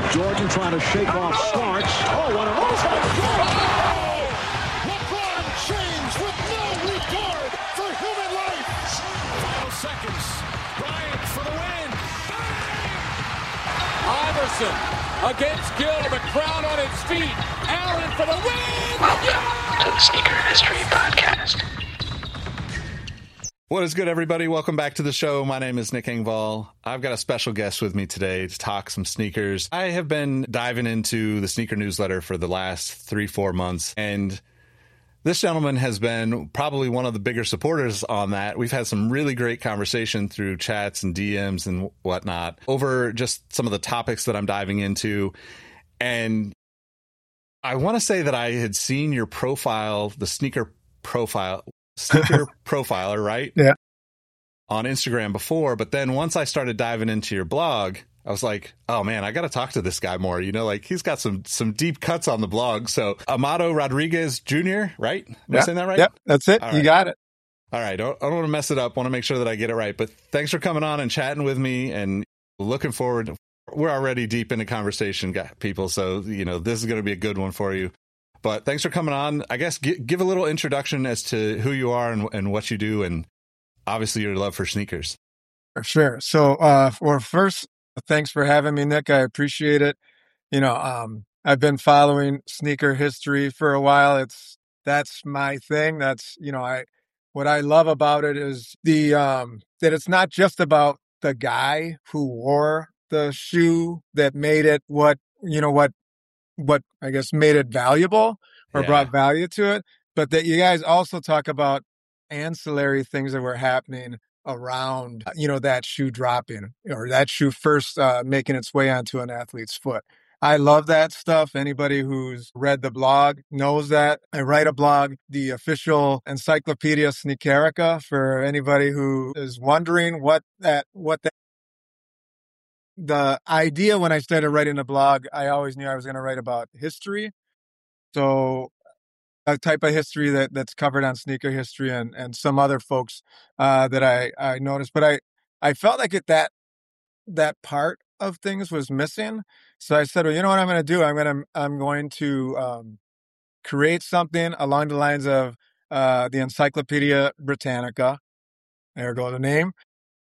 Jordan trying to shake off Starks. Oh, what a move! LeBron James with no regard for human life. Final seconds. Bryant for the win. Iverson against Gill. The crowd on its feet. Allen for the win. Welcome to the Sneaker History Podcast. What is good, everybody? Welcome back to the show. My name is Nick Engvall. I've got a special guest with me today to talk some sneakers. I have been diving into the sneaker newsletter for the last 3-4 months, and this gentleman has been probably one of the bigger supporters on that. We've had some really great conversation through chats and DMs and whatnot over just some of the topics that I'm diving into. And I want to say that I had seen your profile, the sneaker profiler, right? Yeah. On Instagram before, but then once I started diving into your blog, I was like, oh man, I got to talk to this guy more. You know, like he's got some deep cuts on the blog. So Amado Rodriguez Jr., right? Am I saying that right? Yep, that's it. All you right. got it. All right. I don't want to mess it up. I want to make sure that I get it right. But thanks for coming on and chatting with me, and looking forward. We're already deep into conversation, people. So, you know, this is going to be a good one for you. But thanks for coming on. I guess give a little introduction as to who you are and what you do, and obviously your love for sneakers. For sure. So, first, thanks for having me, Nick. I appreciate it. You know, I've been following sneaker history for a while. That's my thing. That's, you know, what I love about it is that it's not just about the guy who wore the shoe that made it what I guess made it valuable or brought value to it, but that you guys also talk about ancillary things that were happening around, you know, that shoe dropping or that shoe first making its way onto an athlete's foot. I love that stuff. Anybody who's read the blog knows that. I write a blog, the official Encyclopedia Sneakerica, for anybody who is wondering what the idea when I started writing a blog, I always knew I was going to write about history. So a type of history that's covered on Sneaker History and some other folks that I noticed. But I felt like that part of things was missing. So I said, well, you know what I'm going to do? I'm going to create something along the lines of the Encyclopedia Britannica. There go the name.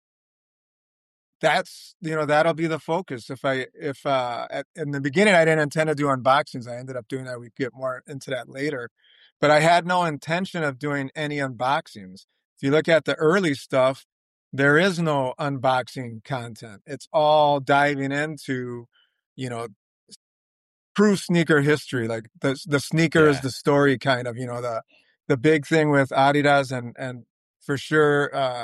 That's, you know, that'll be the focus. If in the beginning, I didn't intend to do unboxings. I ended up doing that. We get more into that later, but I had no intention of doing any unboxings. If you look at the early stuff, there is no unboxing content. It's all diving into, you know, true sneaker history. Like the sneaker is the story kind of, you know, the big thing with Adidas and for sure,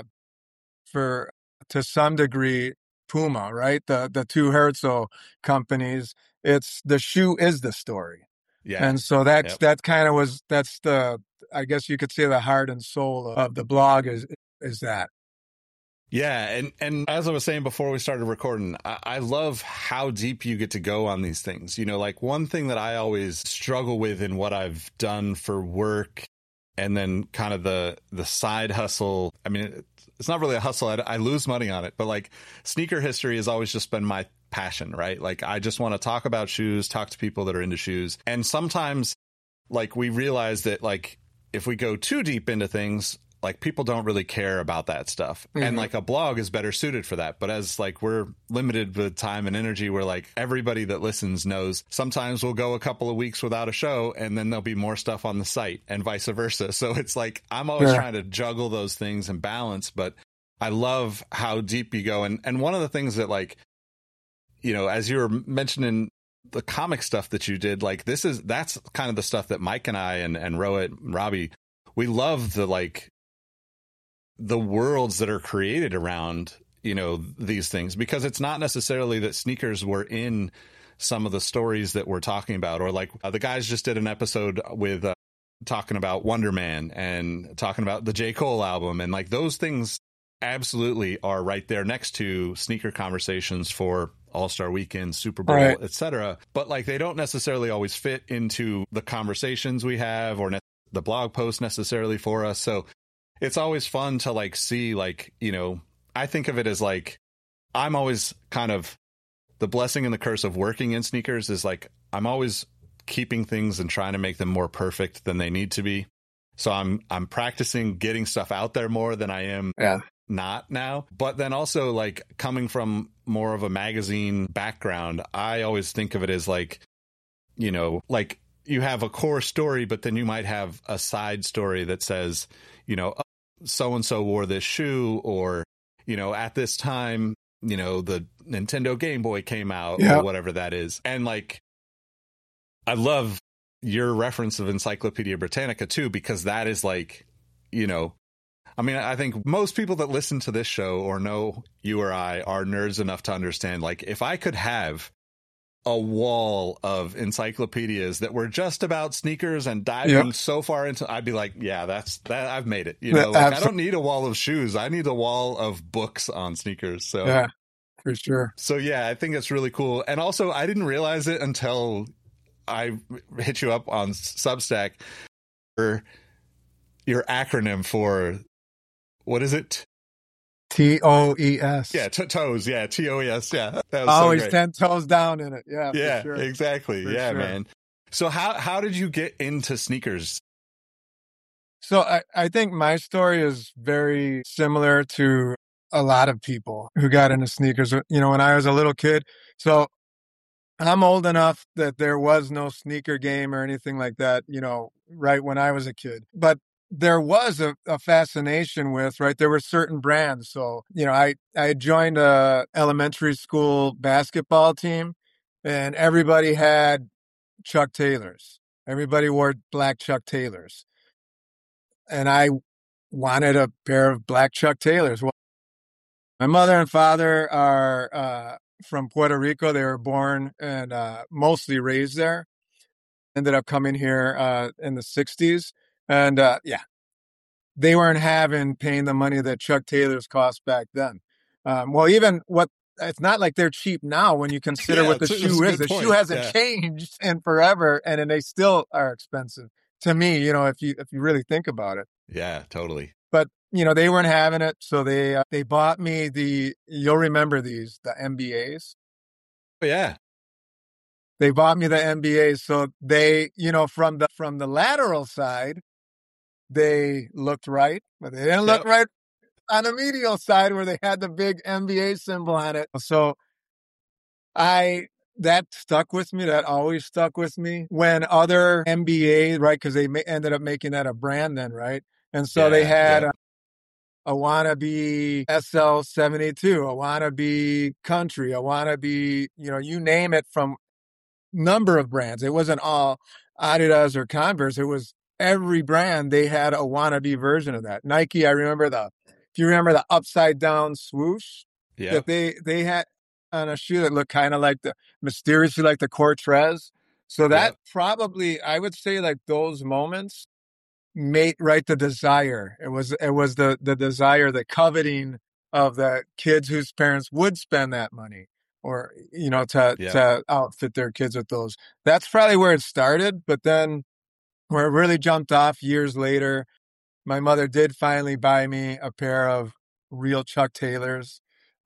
to some degree, Puma, right? The two Herzl companies. It's the shoe is the story. Yeah. And so that kind of that's the, I guess you could say, the heart and soul of the blog is that. Yeah. And as I was saying before we started recording, I love how deep you get to go on these things. You know, like one thing that I always struggle with in what I've done for work and then kind of the side hustle. I mean, it's not really a hustle. I lose money on it, but like sneaker history has always just been my passion, right? Like I just want to talk about shoes, talk to people that are into shoes. And sometimes like we realize that like if we go too deep into things, like people don't really care about that stuff. Mm-hmm. And like a blog is better suited for that. But as like we're limited with time and energy, we're like everybody that listens knows sometimes we'll go a couple of weeks without a show and then there'll be more stuff on the site and vice versa. So it's like I'm always trying to juggle those things and balance, but I love how deep you go. And one of the things that like, you know, as you were mentioning the comic stuff that you did, like that's kind of the stuff that Mike and I and Rohit and Robbie, we love the worlds that are created around, you know, these things, because it's not necessarily that sneakers were in some of the stories that we're talking about, or like the guys just did an episode with talking about Wonder Man and talking about the J. Cole album. And like those things absolutely are right there next to sneaker conversations for All-Star Weekend, Super Bowl, etc. But like they don't necessarily always fit into the conversations we have or the blog post necessarily for us. So it's always fun to like see, like, you know, I think of it as like I'm always kind of the blessing and the curse of working in sneakers is like, I'm always keeping things and trying to make them more perfect than they need to be. So I'm practicing getting stuff out there more than I am not now. But then also, like, coming from more of a magazine background, I always think of it as like, you know, like you have a core story, but then you might have a side story that says, you know, so-and-so wore this shoe, or, you know, at this time, you know, the Nintendo Game Boy came out, or whatever that is. And like, I love your reference of Encyclopedia Britannica too, because that is like, you know, I mean, I think most people that listen to this show or know you or I are nerds enough to understand, like, if I could have a wall of encyclopedias that were just about sneakers and diving so far into, I'd be like, yeah, that's that. I've made it. You know, like, I don't need a wall of shoes. I need a wall of books on sneakers. So yeah, for sure. So yeah, I think it's really cool. And also, I didn't realize it until I hit you up on Substack. Your acronym for, what is it? TOES. Yeah, toes. Yeah, TOES. Yeah, that was always so great. 10 toes down in it. Yeah, yeah, for sure. Exactly. For yeah, sure. Man. So how did you get into sneakers? So I think my story is very similar to a lot of people who got into sneakers, you know, when I was a little kid. So I'm old enough that there was no sneaker game or anything like that, you know, right when I was a kid. But there was a fascination with, right, there were certain brands. So, you know, I joined a elementary school basketball team, and everybody had Chuck Taylors. Everybody wore black Chuck Taylors. And I wanted a pair of black Chuck Taylors. Well, my mother and father are from Puerto Rico. They were born and mostly raised there. Ended up coming here in the 60s. And they weren't paying the money that Chuck Taylors cost back then. Well, even it's not like they're cheap now when you consider what the shoe is. The shoe hasn't changed in forever, and they still are expensive to me, you know, if you really think about it. Yeah, totally. But, you know, they weren't having it. So they bought me you'll remember these, the MBAs. Oh, yeah. They bought me the MBAs. So they, you know, from the lateral side, they looked right, but they didn't look right on the medial side where they had the big NBA symbol on it. So that stuck with me. That always stuck with me. When other NBA, right, because they ended up making that a brand then, right? And so they had a wannabe SL72, a wannabe Country, a wannabe, you know, you name it, from number of brands. It wasn't all Adidas or Converse. It was every brand. They had a wannabe version of that. Nike, I remember if you remember the upside down swoosh that they had on a shoe that looked kind of like mysteriously like the Cortez. So that probably, I would say, like, those moments made the desire. It was the desire, the coveting of the kids whose parents would spend that money, or, you know, to outfit their kids with those. That's probably where it started. But then where it really jumped off years later, my mother did finally buy me a pair of real Chuck Taylors.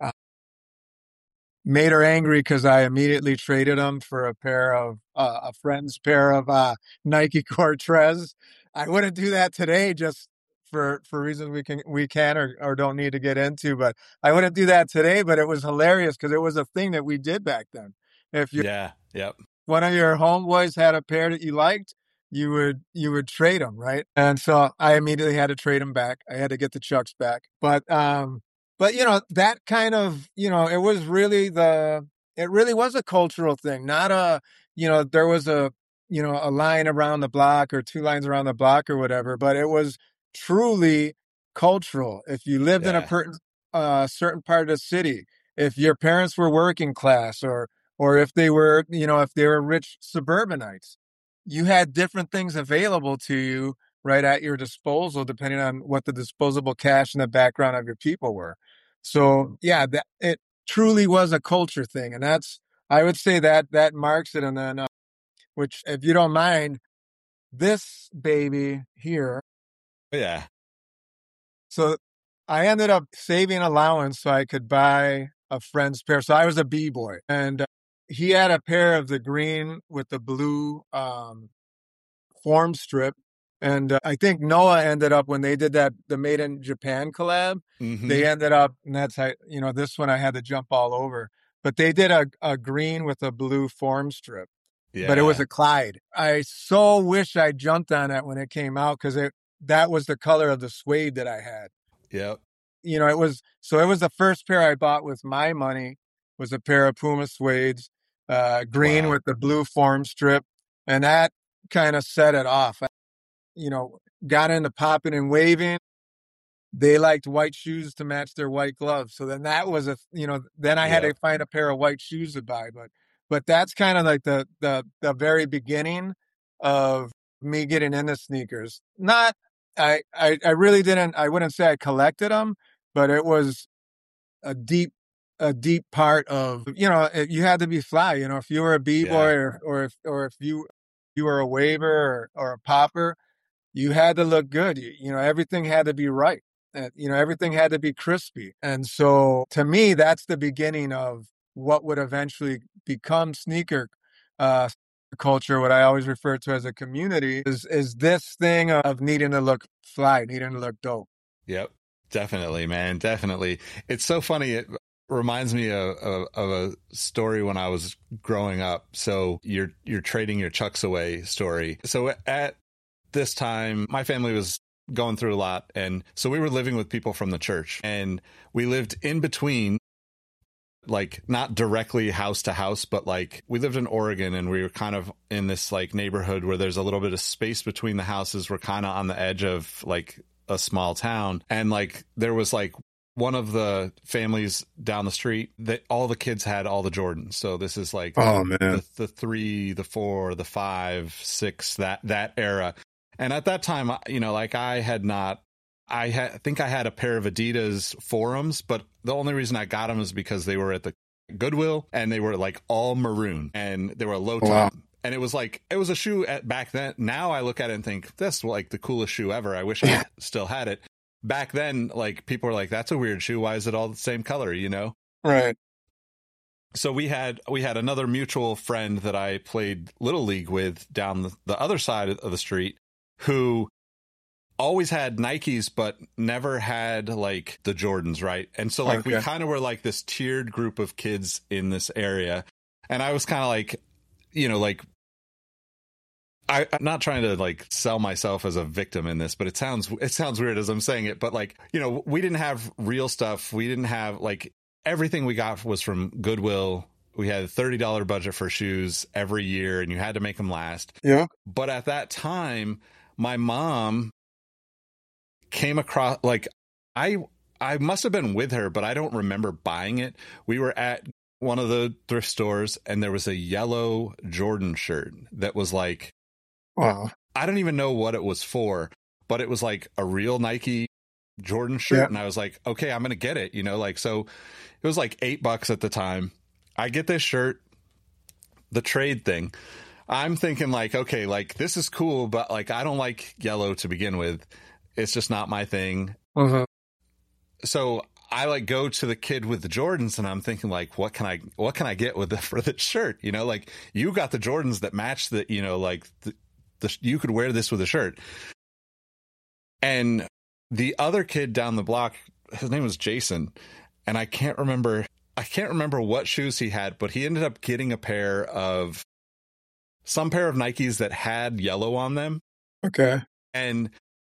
Made her angry because I immediately traded them for a friend's pair of Nike Cortez. I wouldn't do that today, just for reasons we can or don't need to get into. But I wouldn't do that today. But it was hilarious because it was a thing that we did back then. If one of your homeboys had a pair that you liked, you would trade them, right? And so I immediately had to trade them back. I had to get the Chucks back. But you know, that kind of, you know, it really was a cultural thing, not you know, there was a line around the block or two lines around the block or whatever, but it was truly cultural. If you lived in a certain part of the city, if your parents were working class, or if they were, you know, if they were rich suburbanites, you had different things available to you right at your disposal, depending on what the disposable cash in the background of your people were. So yeah, it truly was a culture thing. And I would say that marks it. And then, which, if you don't mind, this baby here. Yeah. So I ended up saving allowance so I could buy a friend's pair. So I was a B-boy, and he had a pair of the green with the blue form strip. And I think Noah ended up, when they did the Made in Japan collab, they ended up, and that's how, this one I had to jump all over. But they did a green with a blue form strip. Yeah. But it was a Clyde. I so wish I jumped on it when it came out, because that was the color of the suede that I had. Yep. It was the first pair I bought with my money, was a pair of Puma suedes, green with the blue form strip. And that kind of set it off. Got into popping and waving. They liked white shoes to match their white gloves. So then that was then I had to find a pair of white shoes to buy. But that's kind of like the very beginning of me getting into sneakers. I really didn't, I wouldn't say I collected them, but it was a deep part of, you had to be fly, if you were a B-boy or if you were a waver or a popper, you had to look good. Everything had to be right. Everything had to be crispy. And so to me, that's the beginning of what would eventually become sneaker culture, what I always refer to as a community, is this thing of needing to look fly, needing to look dope. Yep. Definitely, man. Definitely. It's so funny. It reminds me of a story when I was growing up. So you're trading your chucks away story. So at this time, my family was going through a lot. And so we were living with people from the church, and we lived in between, like not directly house to house, but like we lived in Oregon, and we were kind of in this like neighborhood where there's a little bit of space between the houses. We're kind of on the edge of like a small town. And like there was like one of the families down the street that all the kids had all the Jordans. So this is like the 3, the 4, the 5, 6, that era. And at that time, like I think I had a pair of Adidas Forums, but the only reason I got them is because they were at the Goodwill, and they were like all maroon, and they were a low top. Wow. And it was a shoe back then. Now I look at it and think, that's like the coolest shoe ever. I wish I still had it. Back then, like people were like, that's a weird shoe. Why is it all the same color? Right. So we had another mutual friend that I played Little League with down the other side of the street, who always had Nikes, but never had like the Jordans, right? And so like we kind of were like this tiered group of kids in this area. And I was kind of like, like I'm not trying to like sell myself as a victim in this, but it sounds weird as I'm saying it. But like, we didn't have real stuff. We didn't have like, everything we got was from Goodwill. We had a $30 budget for shoes every year, and you had to make them last. Yeah. But at that time, my mom came across, like, I must have been with her, but I don't remember buying it. We were at one of the thrift stores, and there was a yellow Jordan shirt that was like, wow, I don't even know what it was for, but it was like a real Nike Jordan shirt. Yeah. And I was like, okay, I'm going to get it, like, so it was like $8 at the time. I get this shirt, the trade thing. I'm thinking like, okay, like this is cool, but like, I don't like yellow to begin with. It's just not my thing. Uh-huh. So I like go to the kid with the Jordans, and I'm thinking like, what can I get for the shirt? Like you got the Jordans that match the, like you could wear this with a shirt. And the other kid down the block, his name was Jason, and I can't remember what shoes he had, but he ended up getting some pair of Nikes that had yellow on them. Okay. And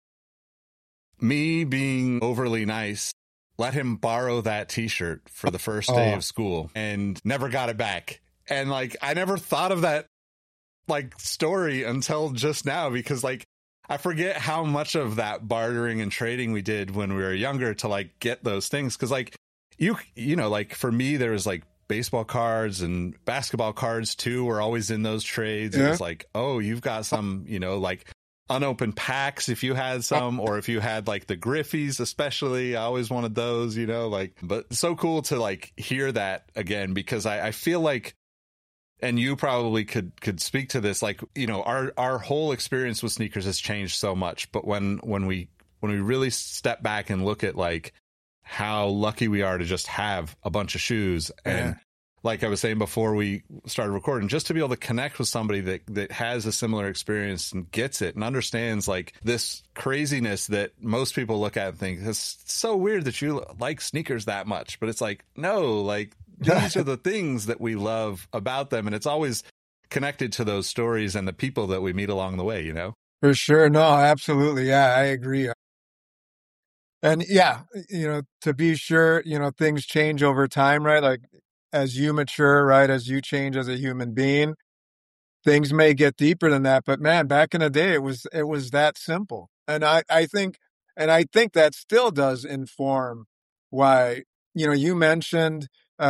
me being overly nice, let him borrow that t-shirt for the first day of school and never got it back. And like, I never thought of that like story until just now, because like, I forget how much of that bartering and trading we did when we were younger to like get those things. Cause like like for me, there was like baseball cards and basketball cards too were always in those trades. Yeah. It was like, oh, you've got some, like unopened packs if you had some, or if you had like the Griffies, especially, I always wanted those, like, but so cool to like hear that again, because I feel like, and you probably could speak to this, like, our whole experience with sneakers has changed so much. But when we really step back and look at like how lucky we are to just have a bunch of shoes. And like I was saying before we started recording, just to be able to connect with somebody that has a similar experience and gets it and understands like this craziness that most people look at and think, it's so weird that you like sneakers that much. But it's like, no, like these are the things that we love about them. And it's always connected to those stories and the people that we meet along the way, you know? For sure. No, absolutely. Yeah, I agree. And yeah, to be sure, things change over time, right? Like as you mature, right? As you change as a human being, things may get deeper than that. But man, back in the day, it was that simple. And I think that still does inform why, you mentioned,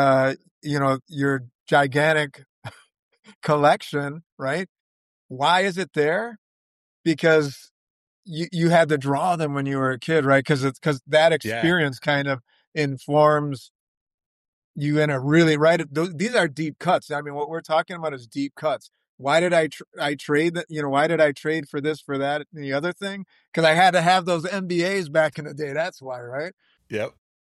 your gigantic collection, right? Why is it there? Because you had to draw them when you were a kid, right? Because that experience kind of informs you in a really these are deep cuts. I mean, what we're talking about is deep cuts. Why did I trade that? Why did I trade for this, for that, and the other thing? Because I had to have those MBAs back in the day. That's why, right? Yep.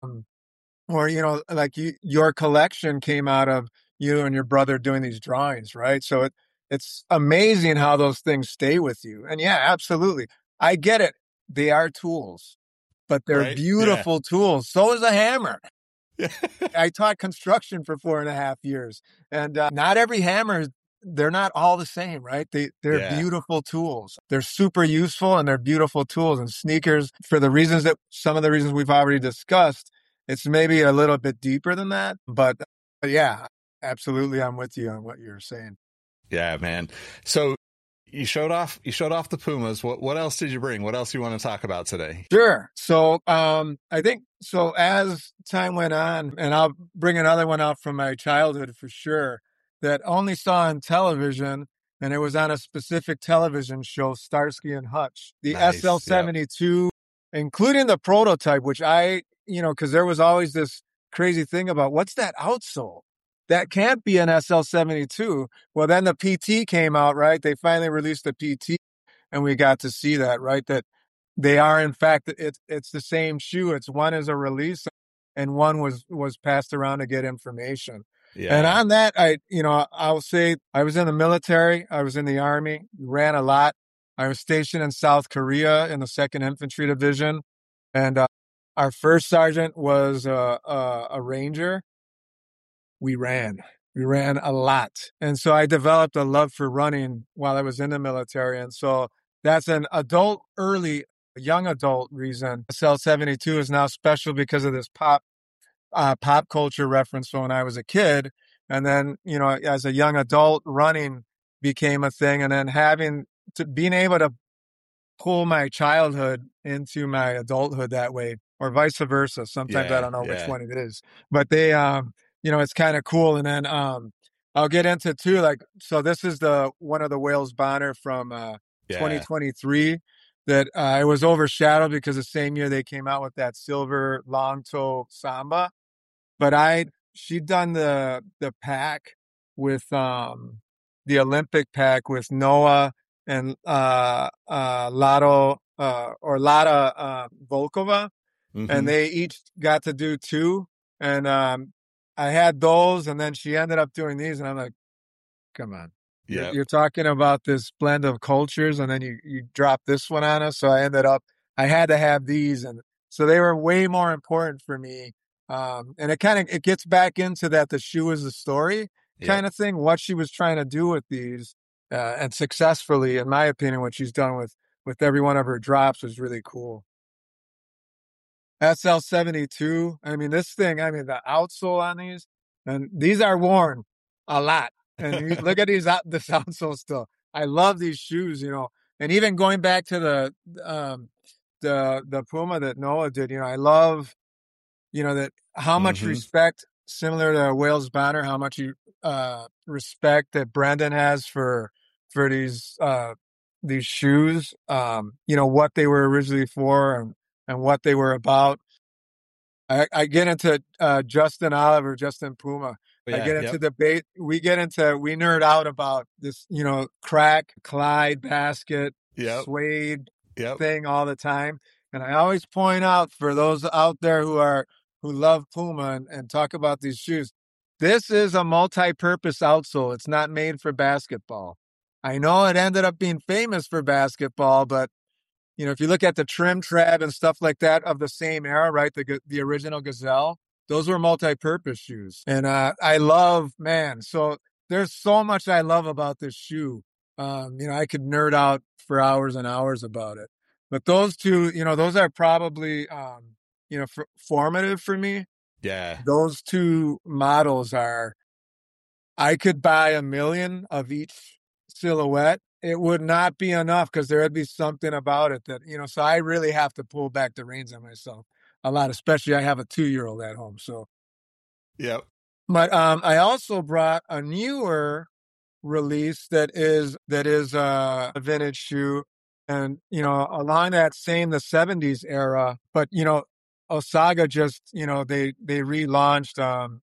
Or like your collection came out of you and your brother doing these drawings, right? So it's amazing how those things stay with you. And yeah, absolutely, I get it. They are tools, but they're beautiful tools. So is a hammer. I taught construction for 4.5 years, and not every hammer, they're not all the same, right? They're beautiful tools. They're super useful and they're beautiful tools. And sneakers, for some of the reasons we've already discussed, it's maybe a little bit deeper than that. But yeah, absolutely, I'm with you on what you're saying. Yeah, man. So you showed off the Pumas. What else did you bring? What else do you want to talk about today? Sure. So I think so as time went on, and I'll bring another one out from my childhood for sure, that only saw on television, and it was on a specific television show, Starsky and Hutch. The SL72, including the prototype, which because there was always this crazy thing about what's that outsole? That can't be an SL72. Well, then the PT came out, right? They finally released the PT, and we got to see that, right? That they are, in fact, it's the same shoe. It's one is a release, and one was passed around to get information. Yeah. And on that, I'll say I was in the military. I was in the Army, ran a lot. I was stationed in South Korea in the 2nd Infantry Division, and our first sergeant was a Ranger. We ran a lot. And so I developed a love for running while I was in the military. And so that's an young adult reason. SL72 is now special because of this pop culture reference from when I was a kid. And then, as a young adult, running became a thing. And then being able to pull my childhood into my adulthood that way, or vice versa. Sometimes I don't know which one it is, but they, it's kind of cool. And then I'll get into too, so this is one of the Wales Bonner from 2023 that it was overshadowed because the same year they came out with that silver long toe Samba. But she'd done the pack with the Olympic pack with Noah and Lada Volkova, and they each got to do 2. And I had those, and then she ended up doing these, and I'm like, come on. Yeah. You're talking about this blend of cultures, and then you drop this one on us. So I had to have these. And so they were way more important for me. And it gets back into that the shoe is the story kind of thing, what she was trying to do with these, and successfully, in my opinion, what she's done with every one of her drops was really cool. SL72. I mean, the outsole on these, and these are worn a lot. And you look at this outsole still. I love these shoes, and even going back to the Puma that Noah did, I love, that how much respect, similar to Wales Bonner, how much respect that Brendan has for these shoes, what they were originally for and what they were about. I get into Justin Puma. I get into debate. We nerd out about this, crack, Clyde, basket, suede thing all the time. And I always point out for those out there who are who love Puma and talk about these shoes. This is a multi-purpose outsole. It's not made for basketball. I know it ended up being famous for basketball, but if you look at the trim trab and stuff like that of the same era, right? The original Gazelle, those were multi-purpose shoes. And I love, man, so there's so much I love about this shoe. I could nerd out for hours and hours about it. But those two, those are probably, formative for me. Yeah. Those two models I could buy 1 million of each silhouette. It would not be enough because there would be something about it that, so I really have to pull back the reins on myself a lot, especially I have a 2-year-old at home. So, yep. But I also brought a newer release that is a vintage shoe. And, along that same, the 70s era, but, Osaga just, they relaunched,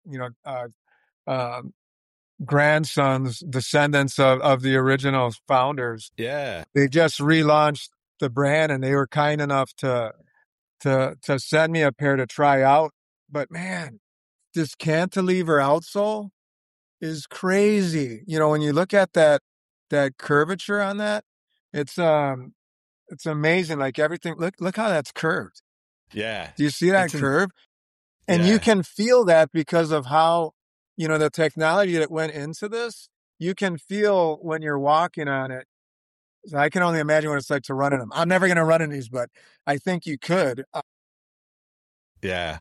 grandsons, descendants of the original founders. Yeah. They just relaunched the brand and they were kind enough to send me a pair to try out. But man, this cantilever outsole is crazy. When you look at that curvature on that, it's amazing. Like everything, look how that's curved. Yeah. Do you see that curve? And you can feel that because of how, the technology that went into this. You can feel when you're walking on it. So I can only imagine what it's like to run in them. I'm never going to run in these, but I think you could. Yeah.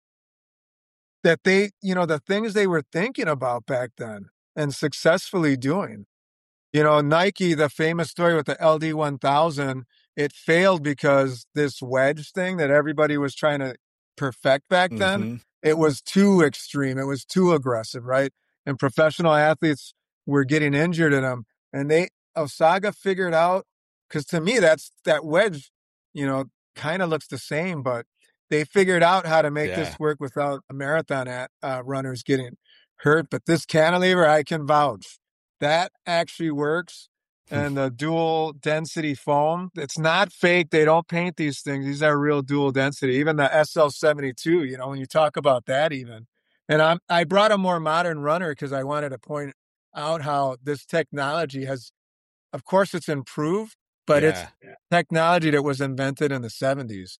That they, the things they were thinking about back then and successfully doing. Nike, the famous story with the LD 1000, it failed because this wedge thing that everybody was trying to perfect back then, it was too extreme. It was too aggressive, right? And professional athletes were getting injured in them. And Osaga figured out, because to me, that wedge, kind of looks the same, but they figured out how to make this work without marathon runners getting hurt. But this cantilever, I can vouch. That actually works. And the dual density foam, it's not fake. They don't paint these things. These are real dual density. Even the SL72, when you talk about that even. And I brought a more modern runner because I wanted to point out how this technology has, of course, it's improved, but it's technology that was invented in the 70s.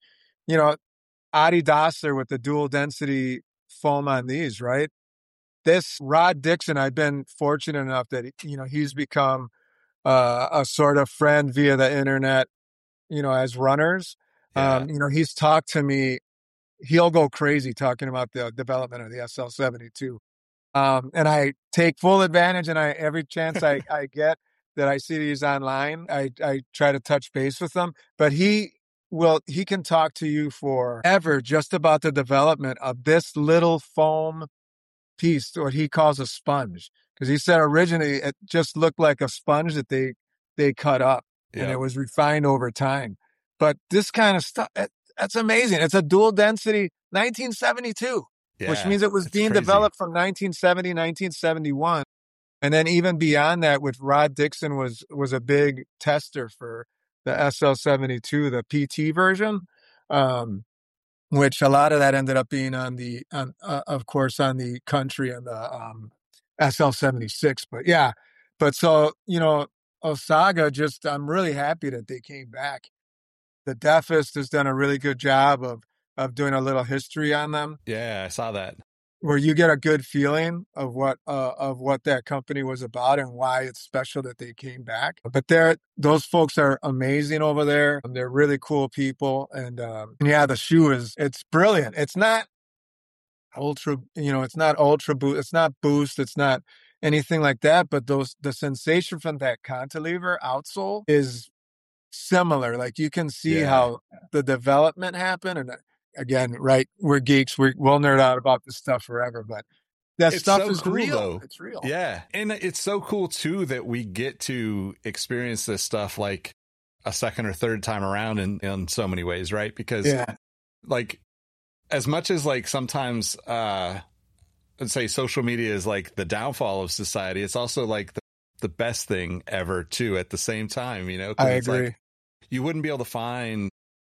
Adi Dassler with the dual density foam on these, right? This Rod Dixon, I've been fortunate enough that, he's become a sort of friend via the internet, as runners. He's talked to me. He'll go crazy talking about the development of the SL72. And I take full advantage, and every chance I get that I see these online, I try to touch base with them. But he can talk to you forever just about the development of this little foam piece, what he calls a sponge. Because he said originally it just looked like a sponge that they cut up, and it was refined over time. But this kind of stuff, that's amazing. It's a dual density 1972, which means it was being developed from 1970, 1971. And then even beyond that, with Rod Dixon was a big tester for the SL72, the PT version, which a lot of that ended up being of course, on the Country and the SL76. But so, Osaga, I'm really happy that they came back. The Defist has done a really good job of doing a little history on them. Yeah, I saw that. Where you get a good feeling of what that company was about and why it's special that they came back. But those folks are amazing over there. They're really cool people. And the shoe it's brilliant. It's not ultra, it's not ultra boost. It's not boost. It's not anything like that. But the sensation from that cantilever outsole is similar. Like you can see how the development happened. And again, right, we're geeks. We'll nerd out about this stuff forever, but that stuff is cool, real. Though. It's real. Yeah. And it's so cool too that we get to experience this stuff like a second or third time around in so many ways, right? Because like as much as like sometimes let's say social media is like the downfall of society, it's also like the best thing ever too at the same time, 'cause I it's agree. like, you wouldn't be able to find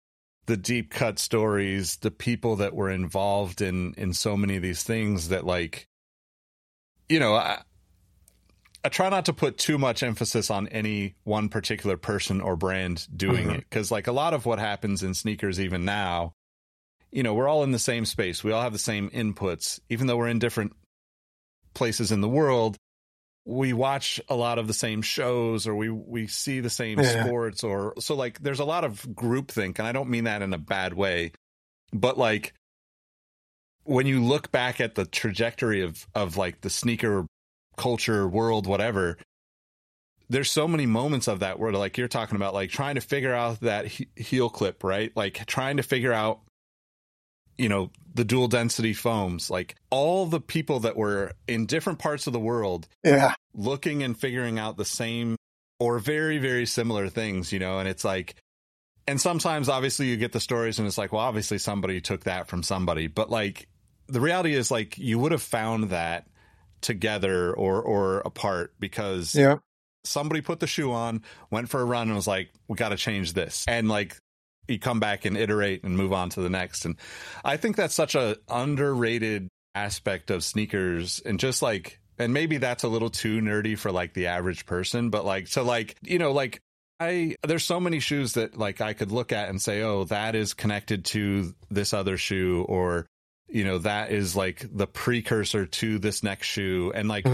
the deep cut stories, the people that were involved in so many of these things that, like, you know, I try not to put too much emphasis on any one particular person or brand doing it, because like a lot of what happens in sneakers even now, you know, we're all in the same space. We all have the same inputs, even though we're in different places in the world. We watch a lot of the same shows, or we see the same sports, or so, like, there's a lot of groupthink, and I don't mean that in a bad way, but like when you look back at the trajectory of like the sneaker culture world, whatever, there's so many moments of that where, like, you're talking about, like, trying to figure out that heel clip, right? Like trying to figure out, you know, the dual density foams, like all the people that were in different parts of the world looking and figuring out the same or very, very similar things, you know. And it's like, and sometimes obviously you get the stories and it's like, well, obviously somebody took that from somebody, but like the reality is, like, you would have found that together or apart because somebody put the shoe on, went for a run and was like, we got to change this. And like, you come back and iterate and move on to the next. And I think that's such a underrated aspect of sneakers, and just like, and maybe that's a little too nerdy for like the average person, but like, so like, you know, like there's so many shoes that like I could look at and say, oh, that is connected to this other shoe, or, you know, that is like the precursor to this next shoe. And like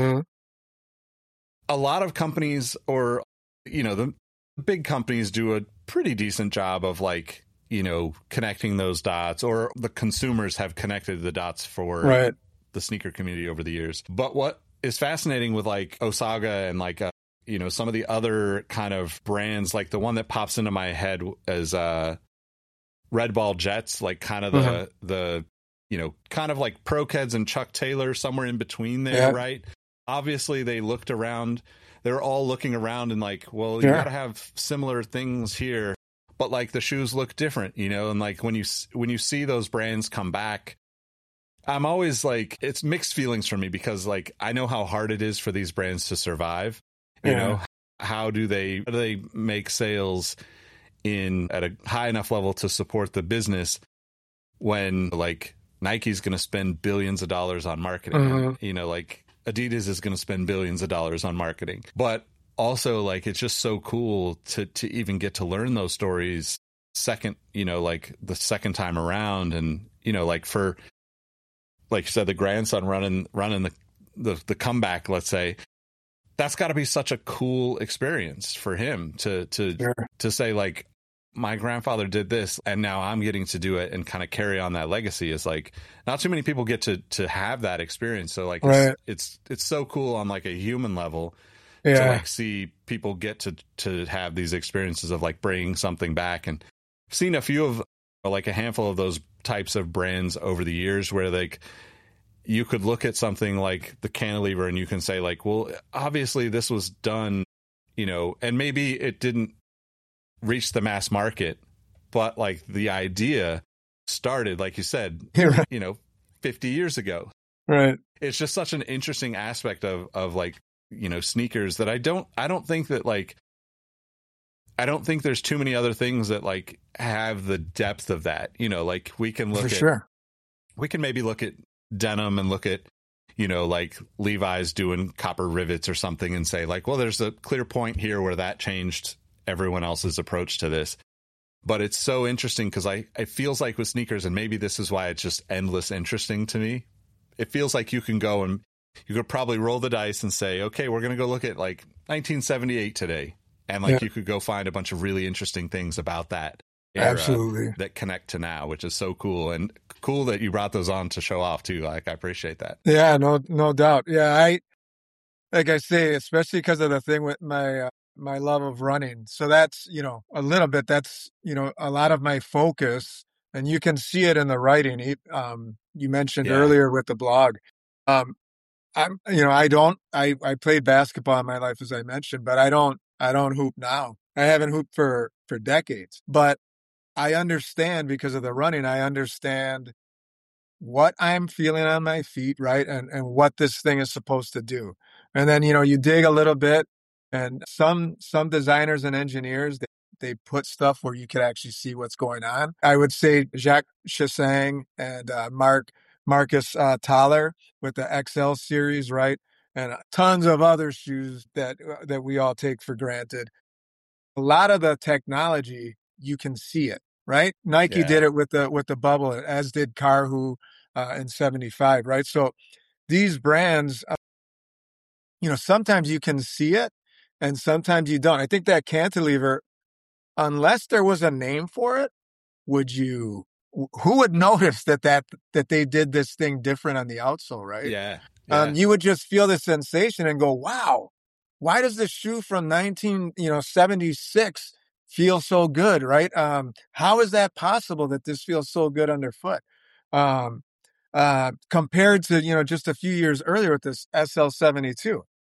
a lot of companies, or, you know, the big companies do a pretty decent job of, like, you know, connecting those dots, or the consumers have connected the dots for the sneaker community over the years. But what is fascinating with like Osaga and like, you know, some of the other kind of brands, like the one that pops into my head as Red Ball Jets, like kind of the, you know, kind of like Pro Keds and Chuck Taylor, somewhere in between there, right? Obviously they looked around. They're all looking around and like, well, you got to have similar things here, but like the shoes look different, you know? And like when you see those brands come back, I'm always like, it's mixed feelings for me, because like, I know how hard it is for these brands to survive. You know, how do they make sales at a high enough level to support the business when like Nike's going to spend billions of dollars on marketing, you know, like Adidas is going to spend billions of dollars on marketing. But also, like, it's just so cool to even get to learn those stories second, you know, like the second time around. And, you know, like for, like you said, the grandson running the comeback, let's say, that's got to be such a cool experience for him to say, like, my grandfather did this and now I'm getting to do it, and kind of carry on that legacy. Is like, not too many people get to have that experience. So like, it's so cool on like a human level to like see people get to have these experiences of like bringing something back. And I've seen a few of, like, a handful of those types of brands over the years where like you could look at something like the cantilever and you can say like, well, obviously this was done, you know, and maybe it didn't reach the mass market, but like the idea started, like you said, you know, 50 years ago. Right. It's just such an interesting aspect of like, you know, sneakers that I don't think that like, I don't think there's too many other things that like have the depth of that, you know, like we can look we can maybe look at denim and look at, you know, like Levi's doing copper rivets or something and say like, well, there's a clear point here where that changed everyone else's approach to this. But it's so interesting because it feels like with sneakers, and maybe this is why it's just endless interesting to me, it feels like you can go and you could probably roll the dice and say, okay, we're going to go look at like 1978 today. And like you could go find a bunch of really interesting things about that era that connect to now, which is so cool. And cool that you brought those on to show off too. Like, I appreciate that. Yeah, no doubt. Yeah, like I say, especially because of the thing with my love of running. So that's, you know, a little bit, that's, you know, a lot of my focus, and you can see it in the writing. You mentioned earlier with the blog. I'm, you know, I played basketball in my life, as I mentioned, but I don't hoop now. I haven't hooped for decades, but I understand, because of the running, I understand what I'm feeling on my feet, right? And what this thing is supposed to do. And then, you know, you dig a little bit, and some designers and engineers, they put stuff where you could actually see what's going on. I would say Jacques Chassaing and Marcus Thaler with the XL series, right? And tons of other shoes that we all take for granted. A lot of the technology, you can see it, right? Nike did it with the bubble, as did Karhu in 75, right? So these brands, sometimes you can see it and sometimes you don't. I think that cantilever, unless there was a name for it, who would notice that they did this thing different on the outsole, right? Yeah. You would just feel the sensation and go, wow, why does this shoe from 1976 feel so good, right? How is that possible that this feels so good underfoot? Compared to, just a few years earlier with this SL72.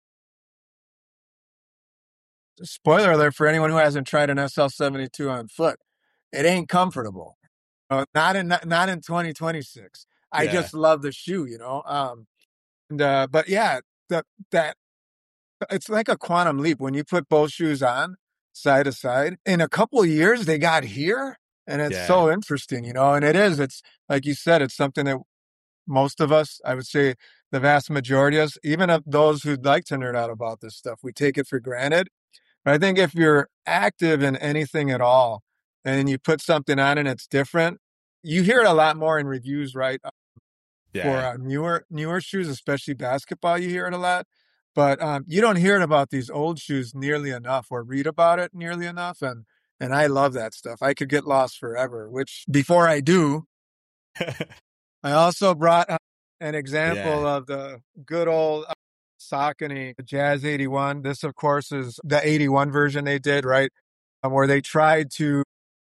Spoiler alert for anyone who hasn't tried an SL72 on foot. It ain't comfortable. Not in 2026. I just love the shoe, but yeah, that it's like a quantum leap when you put both shoes on side to side. In a couple of years, they got here, and it's so interesting, and it's like you said, it's something that most of us, I would say the vast majority of us, even of those who'd like to nerd out about this stuff, we take it for granted. But I think if you're active in anything at all and you put something on and it's different, you hear it a lot more in reviews, right? For newer shoes, especially basketball, you hear it a lot. But you don't hear it about these old shoes nearly enough or read about it nearly enough. And I love that stuff. I could get lost forever, which before I do, I also brought an example of the good old Saucony Jazz 81. This, of course, is the 81 version they did, right? Where they tried to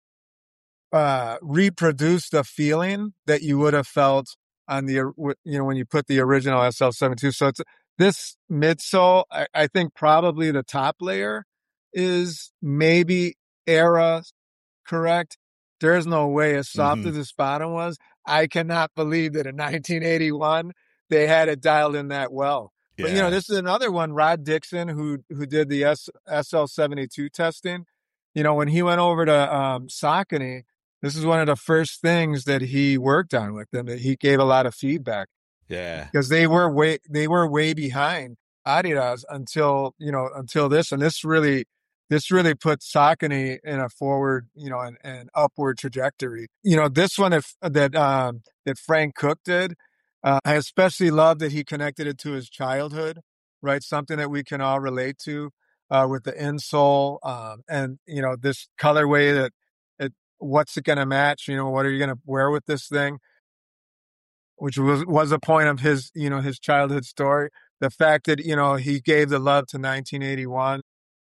reproduce the feeling that you would have felt on when you put the original SL72. So it's this midsole. I think probably the top layer is maybe era correct. There's no way, as soft as this bottom was, I cannot believe that in 1981 they had it dialed in that well. But this is another one. Rod Dixon, who did the SL72 testing, when he went over to Saucony, this is one of the first things that he worked on with them. That he gave a lot of feedback. Yeah, because they were way behind Adidas until this, and this really put Saucony in a forward, an upward trajectory. This one that Frank Cook did, I especially love that he connected it to his childhood, right? Something that we can all relate to with the insole and this colorway what's it going to match? What are you going to wear with this thing? Which was a point of his, his childhood story. The fact that, he gave the love to 1981.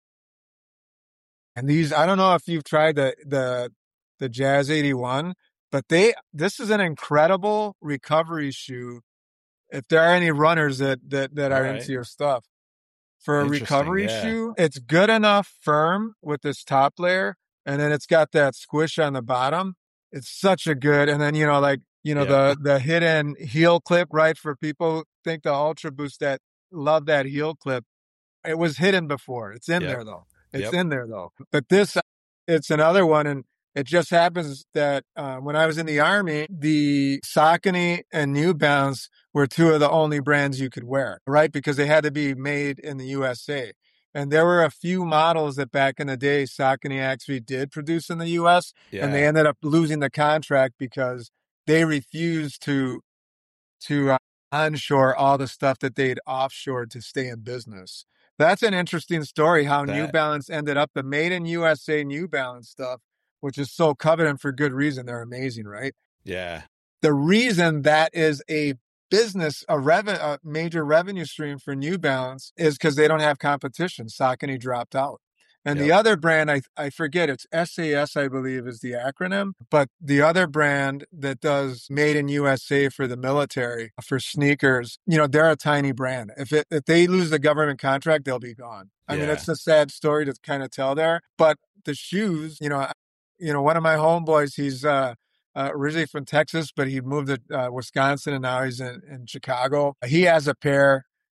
And these, I don't know if you've tried the Jazz 81, but this is an incredible recovery shoe. If there are any runners that are into your stuff. For a recovery shoe, it's good enough firm with this top layer. And then it's got that squish on the bottom. It's such a good, and then, the hidden heel clip, right? For people who think the Ultra Boost that love that heel clip. It was hidden before. It's in there though. It's in there though. But this, it's another one. And it just happens that when I was in the Army, the Saucony and New Balance were two of the only brands you could wear, right? Because they had to be made in the USA. And there were a few models that back in the day, Saucony actually did produce in the U.S. And they ended up losing the contract because they refused to onshore all the stuff that they'd offshored to stay in business. That's an interesting story, how New Balance ended up the made in USA New Balance stuff, which is so coveted for good reason. They're amazing, right? Yeah. The reason that is a business, a major revenue stream for New Balance is because they don't have competition. Saucony dropped out. And the other brand, I forget, it's SAS, I believe, is the acronym. But the other brand that does made in USA for the military, for sneakers, they're a tiny brand. If they lose the government contract, they'll be gone. I mean, it's a sad story to kind of tell there. But the shoes, one of my homeboys, he's originally from Texas, but he moved to Wisconsin, and now he's in Chicago. He has a pair,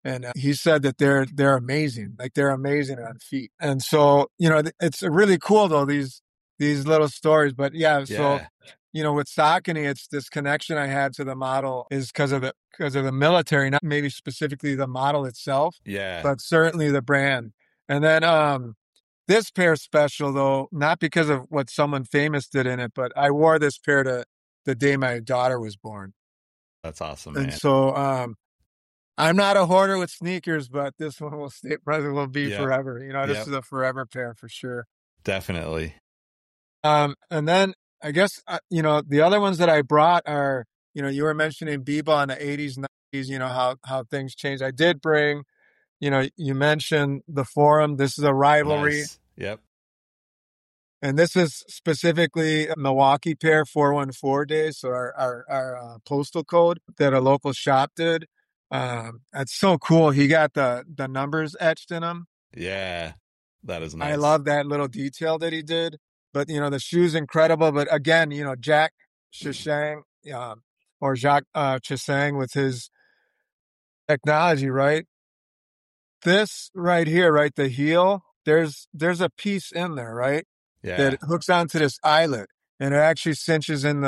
And he said that they're amazing. Like they're amazing on feet. And so, it's really cool though, these little stories. But yeah, so, with Saucony, it's this connection I had to the model is because of the military, not maybe specifically the model itself, but certainly the brand. And then, this pair special though, not because of what someone famous did in it, but I wore this pair to the day my daughter was born. That's awesome, man. And so, I'm not a hoarder with sneakers, but this one will be forever. This is a forever pair for sure. Definitely. And then I guess, the other ones that I brought are, you were mentioning Beba in the 80s, 90s, how things changed. I did bring, you mentioned the Forum. This is a rivalry. Nice. Yep. And this is specifically a Milwaukee pair, 414 days. So our postal code that a local shop did. That's so cool. He got the numbers etched in them. Yeah, that is nice. I love that little detail that he did. But, the shoe's incredible. But again, Jack Chissang, or Jacques Chissang with his technology, right? This right here, right? The heel, there's a piece in there, right? Yeah. That hooks onto this eyelet and it actually cinches in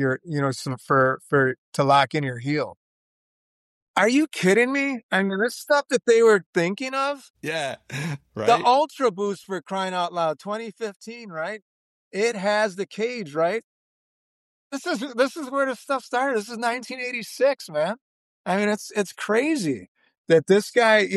to lock in your heel. Are you kidding me? I mean, this stuff that they were thinking of. Yeah. Right. The Ultra Boost, for crying out loud, 2015, right? It has the cage, right? This is where this stuff started. This is 1986, man. I mean, it's crazy that this guy,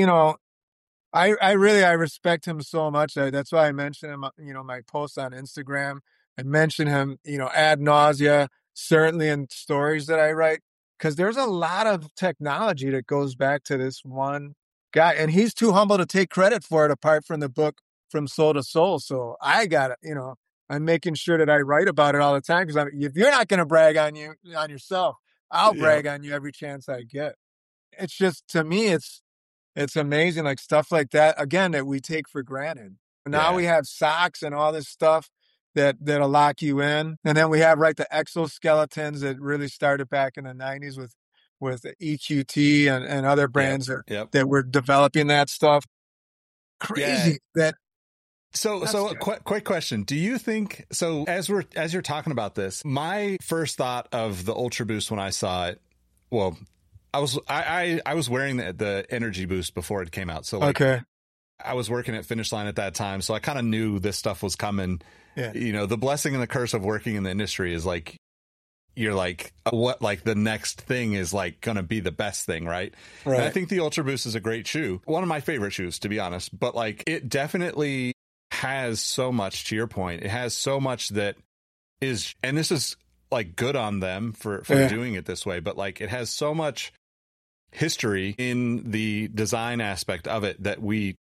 I respect him so much. That's why I mentioned him, my posts on Instagram. I mention him, ad nausea, certainly in stories that I write, because there's a lot of technology that goes back to this one guy, and he's too humble to take credit for it apart from the book From Soul to Soul. So I got it, I'm making sure that I write about it all the time, because if you're not going to brag on yourself, I'll brag on you every chance I get. It's just, to me, it's amazing, like stuff like that, again, that we take for granted. Now we have socks and all this stuff that'll lock you in. And then we have, the exoskeletons that really started back in the 90s with EQT and other brands that were developing that stuff. Crazy that. So a quick question. Do you think, so as you're talking about this, my first thought of the Ultra Boost when I saw it, well, I was wearing the Energy Boost before it came out. So okay. I was working at Finish Line at that time, so I kind of knew this stuff was coming. Yeah. The blessing and the curse of working in the industry is you're what the next thing is going to be the best thing, right? Right. And I think the Ultra Boost is a great shoe. One of my favorite shoes, to be honest, but it definitely has so much, to your point. It has so much that is, and this is good on them for doing it this way, but it has so much history in the design aspect of it that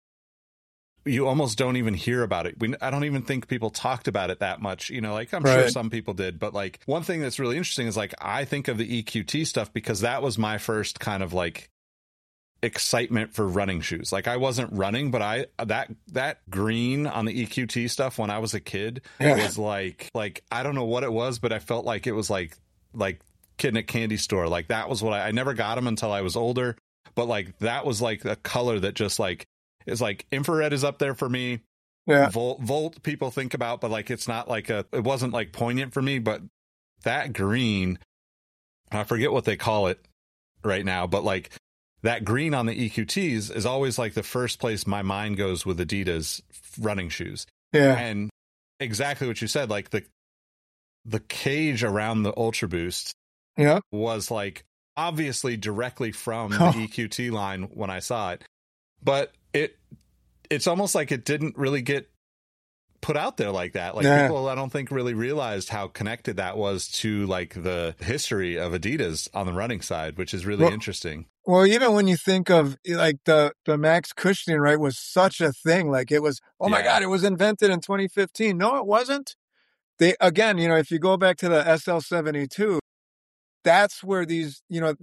you almost don't even hear about it. I don't even think people talked about it that much, I'm sure some people did, but one thing that's really interesting is I think of the EQT stuff because that was my first kind of excitement for running shoes. I wasn't running, but that green on the EQT stuff when I was a kid was I don't know what it was, but I felt like it was like kid in a candy store. That was what I never got them until I was older, but that was a color that just is infrared is up there for me. Yeah. Volt people think about, but it's not it wasn't poignant for me, but that green, I forget what they call it right now, but that green on the EQTs is always the first place my mind goes with Adidas running shoes. Yeah. And exactly what you said, the cage around the Ultra Boost was obviously directly from the EQT line when I saw it, but it's almost it didn't really get put out there like that. People, I don't think, really realized how connected that was to the history of Adidas on the running side, which is really interesting. Well, even when you think of the Max cushioning, right, was such a thing. It was, my God, it was invented in 2015. No, it wasn't. Again, if you go back to the SL72, that's where these,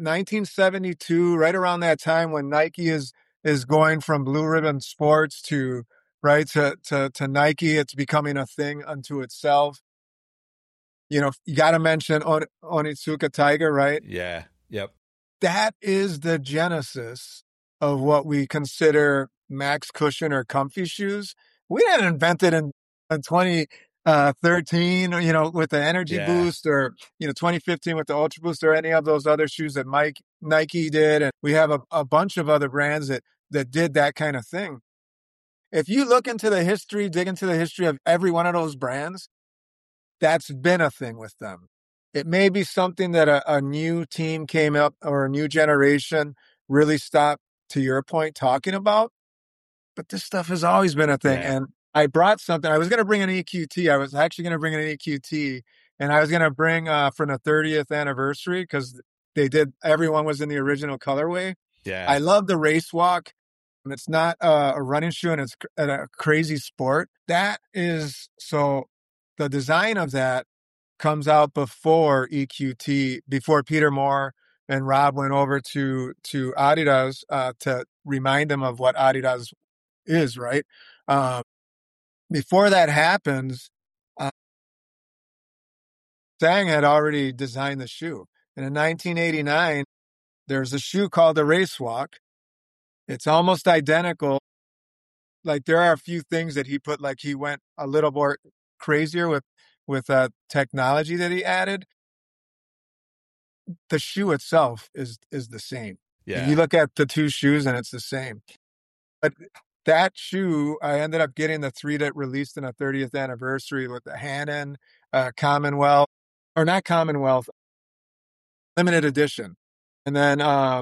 1972, right around that time when Nike is going from Blue Ribbon Sports to Nike, it's becoming a thing unto itself. You got to mention Onitsuka Tiger, right? Yeah. Yep. That is the genesis of what we consider max cushion or comfy shoes. We didn't invent it in 2013, with the Energy Boost, or 2015 with the Ultra Boost, or any of those other shoes that Nike did. And we have a bunch of other brands that did that kind of thing. If you look into the history, dig into the history of every one of those brands, that's been a thing with them. It may be something that a new team came up, or a new generation really stopped, to your point, talking about. But this stuff has always been a thing. Yeah. And I brought something. I was going to bring an EQT. I was actually going to bring an EQT, and I was going to bring from the 30th anniversary, because everyone was in the original colorway. Yeah. I love the Race Walk. And it's not a running shoe, and it's a crazy sport. So the design of that comes out before EQT, before Peter Moore and Rob went over to Adidas to remind them of what Adidas is, right? Before that happens, Sang had already designed the shoe. And in 1989, there's a shoe called the Race Walk. It's almost identical. Like, there are a few things that he put, like he went a little more crazier with technology that he added. The shoe itself is the same. Yeah. And you look at the two shoes and it's the same. But that shoe, I ended up getting the 3 that released in a 30th anniversary with the Hannen, Commonwealth, or not Commonwealth, limited edition. And then,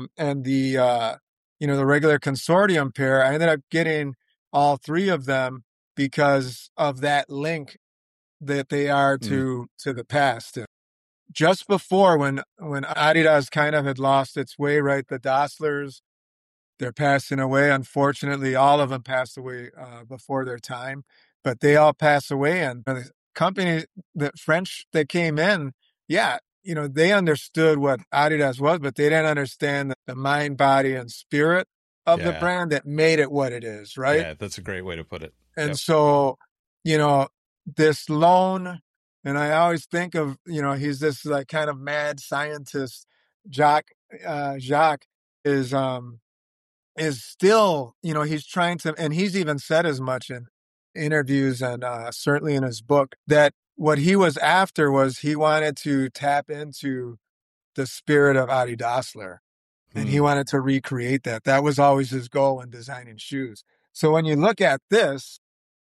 the regular consortium pair, I ended up getting all 3 of them because of that link that they are to the past. Just before, when Adidas kind of had lost its way, right? The Dasslers, they're passing away. Unfortunately, all of them passed away before their time, but they all passed away. And the company, the French that came in, they understood what Adidas was, but they didn't understand the mind, body, and spirit of the brand that made it what it is, right? Yeah, that's a great way to put it. And so, this lone, and I always think of, he's this like kind of mad scientist. Jacques is still, he's trying to, and he's even said as much in interviews and certainly in his book, that what he was after was he wanted to tap into the spirit of Adi Dassler, and he wanted to recreate that. That was always his goal when designing shoes. So when you look at this,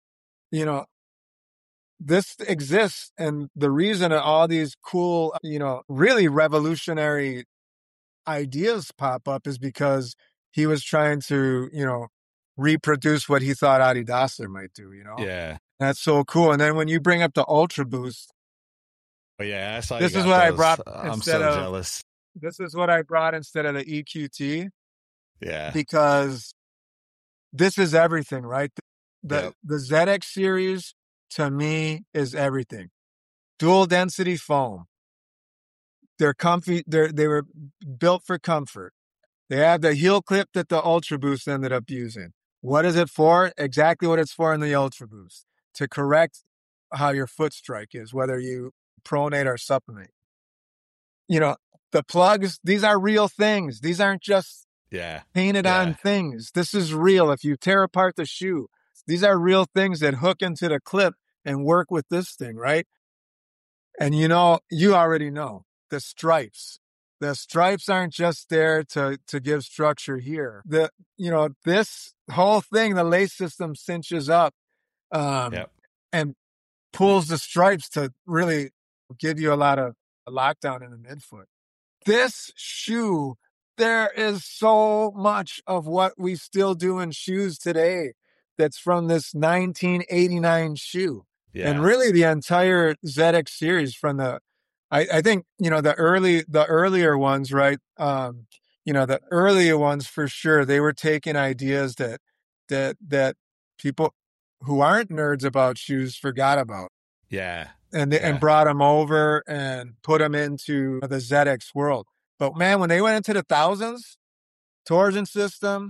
this exists, and the reason that all these cool, really revolutionary ideas pop up is because he was trying to, reproduce what he thought Adi Dassler might do, Yeah. That's so cool. And then when you bring up the Ultra Boost, oh yeah, I saw this you is got what I those. brought I'm instead so of jealous. This is what I brought instead of the EQT, Yeah. because this is everything, right? The ZX series to me is everything. Dual density foam. They're comfy. They were built for comfort. They have the heel clip that the Ultra Boost ended up using. What is it for? Exactly what it's for in the Ultra Boost, to correct how your foot strike is, whether you pronate or supinate. The plugs, these are real things. These aren't just painted on things. This is real. If you tear apart the shoe, these are real things that hook into the clip and work with this thing, right? And you already know the stripes. The stripes aren't just there to give structure here. This whole thing, the lace system cinches up and pulls the stripes to really give you a lot of lockdown in the midfoot. This shoe, there is so much of what we still do in shoes today that's from this 1989 shoe. Yeah. And really the entire ZX series from I think, the earlier ones, right? The earlier ones for sure, they were taking ideas that people who aren't nerds about shoes forgot about. Yeah. And brought them over and put them into the ZX world. But man, when they went into the thousands, torsion system,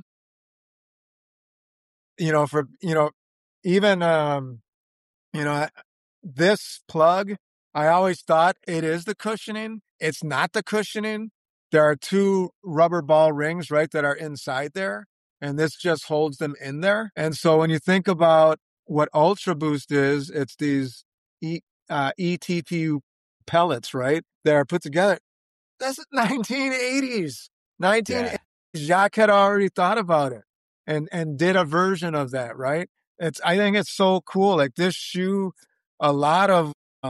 this plug, I always thought it is the cushioning. It's not the cushioning. There are 2 rubber ball rings, right, that are inside there. and this just holds them in there. And so when you think about what Ultra Boost is, it's these ETPU pellets, right? That are put together. That's 1980s. 1980s. Jacques had already thought about it and did a version of that, right? I think it's so cool. Like this shoe, a lot of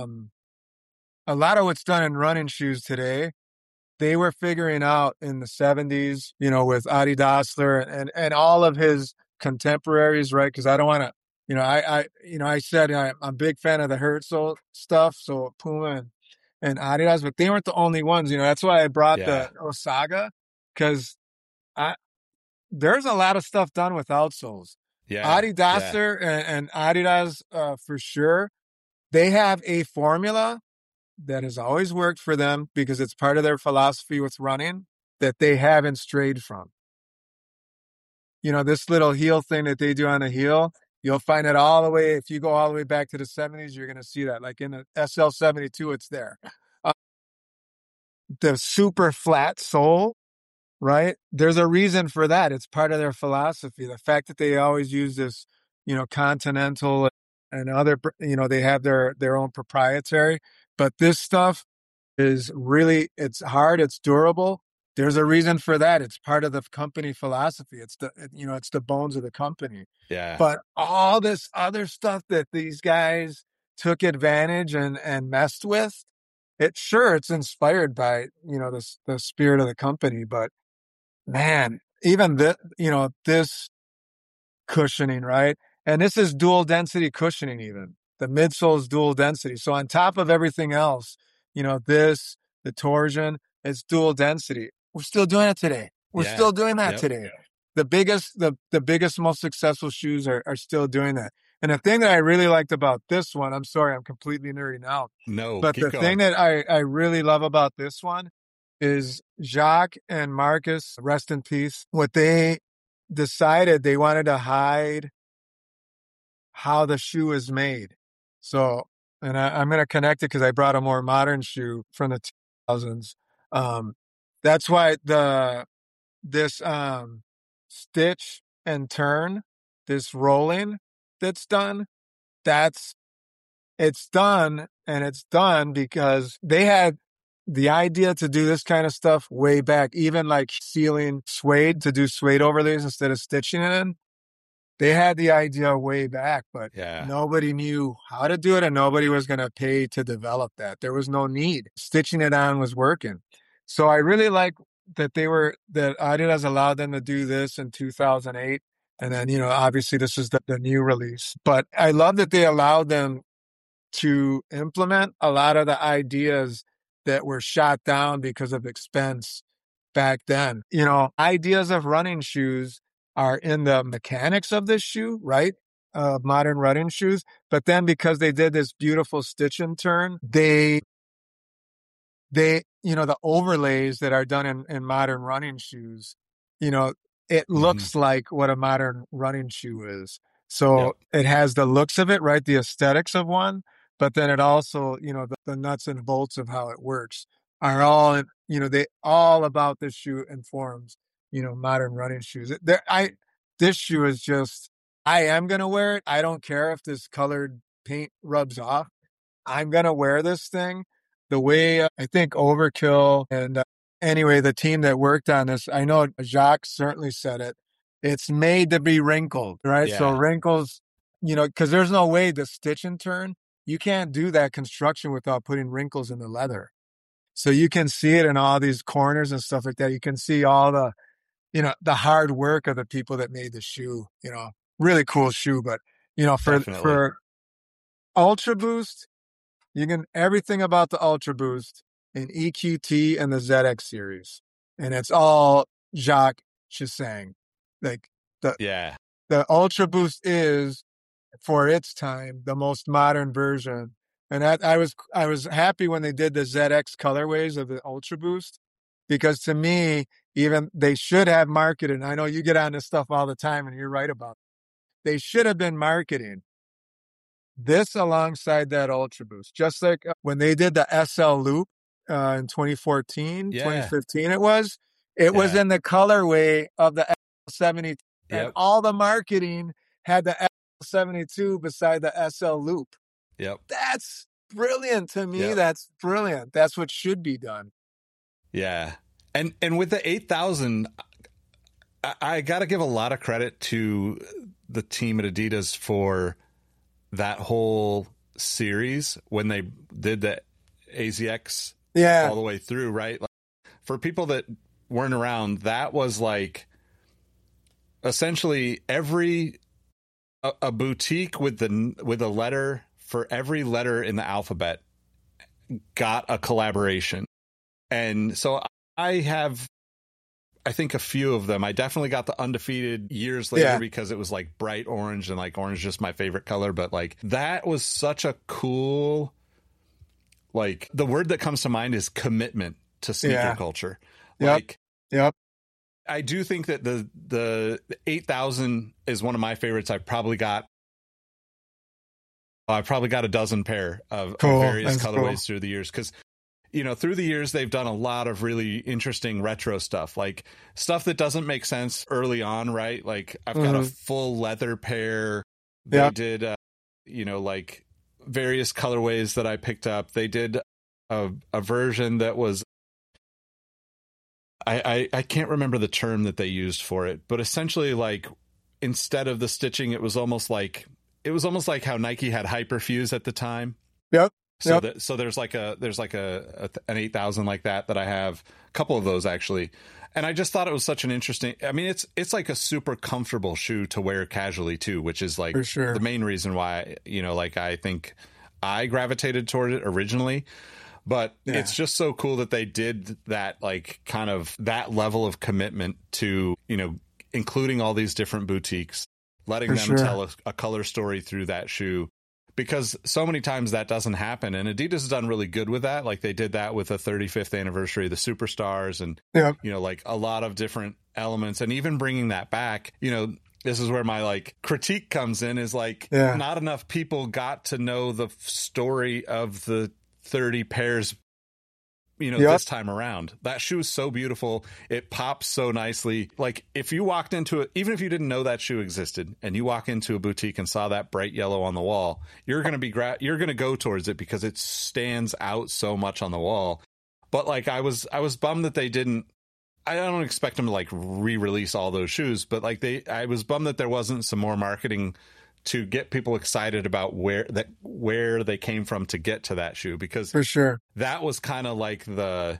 what's done in running shoes today, they were figuring out in the 70s, with Adi Dassler and all of his contemporaries, right? Because I don't want to, I said I'm a big fan of the Herzl stuff, so Puma and Adidas, but they weren't the only ones. That's why I brought the Osaga, because there's a lot of stuff done with outsoles. Adi Dassler and Adidas, for sure, they have a formula that has always worked for them because it's part of their philosophy with running that they haven't strayed from. This little heel thing that they do on the heel, you'll find it all the way. If you go all the way back to the 70s, you're going to see that. Like in the SL72, it's there. The super flat sole, right? There's a reason for that. It's part of their philosophy. The fact that they always use this, Continental and other, they have their own proprietary. But this stuff is really, it's hard, it's durable. There's a reason for that. It's part of the company philosophy. It's the bones of the company. Yeah. But all this other stuff that these guys took advantage and messed with, it's inspired by, the spirit of the company. But man, even this cushioning, right? And this is dual density cushioning even. The midsole is dual density. So on top of everything else, the torsion, it's dual density. We're still doing it today. We're still doing that today. The biggest, most successful shoes are still doing that. And the thing that I really liked about this one, I'm sorry, I'm completely nerding out. No, but the thing that I really love about this one is Jacques and Marcus, rest in peace, what they decided, they wanted to hide how the shoe is made. So, and I'm going to connect it because I brought a more modern shoe from the 2000s. That's why this stitch and turn, this rolling that's done, it's done, and it's done because they had the idea to do this kind of stuff way back, even like sealing suede to do suede overlays instead of stitching it in. They had the idea way back, but nobody knew how to do it and nobody was going to pay to develop that. There was no need. Stitching it on was working. So I really like that that Adidas allowed them to do this in 2008. And then, obviously this is the new release, but I love that they allowed them to implement a lot of the ideas that were shot down because of expense back then. Ideas of running shoes are in the mechanics of this shoe, right? Modern running shoes. But then because they did this beautiful stitch and turn, they the overlays that are done in modern running shoes, it looks like what a modern running shoe is. So it has the looks of it, right? The aesthetics of one, but then it also, the nuts and bolts of how it works are all, they all about this shoe informs, modern running shoes. This shoe is just, I am going to wear it. I don't care if this colored paint rubs off. I'm going to wear this thing the way I think Overkill and anyway, the team that worked on this, I know Jacques certainly said it. It's made to be wrinkled, right? Yeah. So wrinkles, because there's no way to stitch and turn. You can't do that construction without putting wrinkles in the leather. So you can see it in all these corners and stuff like that. You can see all the, the hard work of the people that made the shoe, really cool shoe. But, for Ultra Boost, you can everything about the Ultra Boost in EQT and the ZX series. And it's all Jacques Chassaing. Like the Ultra Boost is, for its time, the most modern version. And I was happy when they did the ZX colorways of the Ultra Boost, because to me, even they should have marketed. I know you get on this stuff all the time and you're right about it. They should have been marketing this alongside that Ultra Boost. Just like when they did the SL Loop in 2014, 2015 it was in the colorway of the SL72. And Yep. all the marketing had the SL72 beside the SL Loop. Yep. That's brilliant to me. Yep. That's brilliant. That's what should be done. Yeah. And with the 8000, I got to give a lot of credit to the team at Adidas for that whole series when they did the AZX Yeah. all the way through, right? Like, for people that weren't around, that was like essentially a boutique with a letter for every letter in the alphabet got a collaboration. And so I think a few of them. I definitely got the Undefeated years later because it was like bright orange, and like orange is just my favorite color. But like that was such a cool, like the word that comes to mind is commitment to sneaker culture. Yep. I do think that the 8000 is one of my favorites. I've probably got a dozen pair of various colorways through the years, because through the years, they've done a lot of really interesting retro stuff, like stuff that doesn't make sense early on, right? Like I've got a full leather pair. They did, like various colorways that I picked up. They did a version that was, I can't remember the term that they used for it, but essentially like instead of the stitching, it was almost like how Nike had Hyperfuse at the time. Yep. So there's like an 8000 like that I have, a couple of those actually. And I just thought it was such an interesting, I mean, it's like a super comfortable shoe to wear casually too, which is like the main reason why, like I think I gravitated toward it originally, but it's just so cool that they did that, like kind of that level of commitment to, including all these different boutiques, letting them tell a color story through that shoe. Because so many times that doesn't happen. And Adidas has done really good with that. Like they did that with the 35th anniversary of the Superstars and, like a lot of different elements. And even bringing that back, this is where my like critique comes in, is like not enough people got to know the story of the 30 pairs, this time around. That shoe is so beautiful. It pops so nicely. Like if you walked into it, even if you didn't know that shoe existed and you walk into a boutique and saw that bright yellow on the wall, you're going to go towards it because it stands out so much on the wall. But like I was bummed that they didn't, I don't expect them to like re-release all those shoes, but like I was bummed that there wasn't some more marketing to get people excited about where they came from to get to that shoe, because for sure that was kind of like this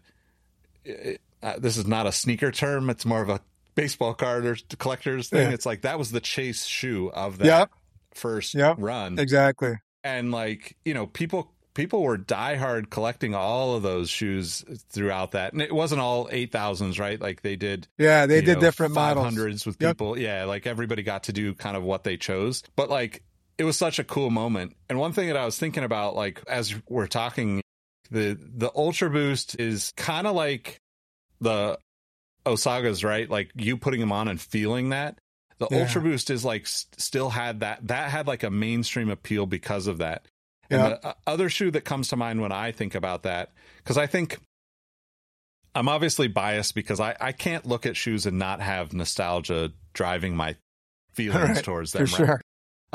is not a sneaker term, it's more of a baseball card or collector's thing. It's like that was the chase shoe of that first run. Exactly. And like, people were diehard collecting all of those shoes throughout that. And it wasn't all 8000s, right? Like they did. Yeah, they did different 500s models with people. Yeah, like everybody got to do kind of what they chose. But like it was such a cool moment. And one thing that I was thinking about, like as we're talking, the Ultra Boost is kind of like the Osagas, right? Like you putting them on and feeling that. The Ultra Boost is like still had that had like a mainstream appeal because of that. And the other shoe that comes to mind when I think about that, because I think I'm obviously biased because I can't look at shoes and not have nostalgia driving my feelings towards them. For sure.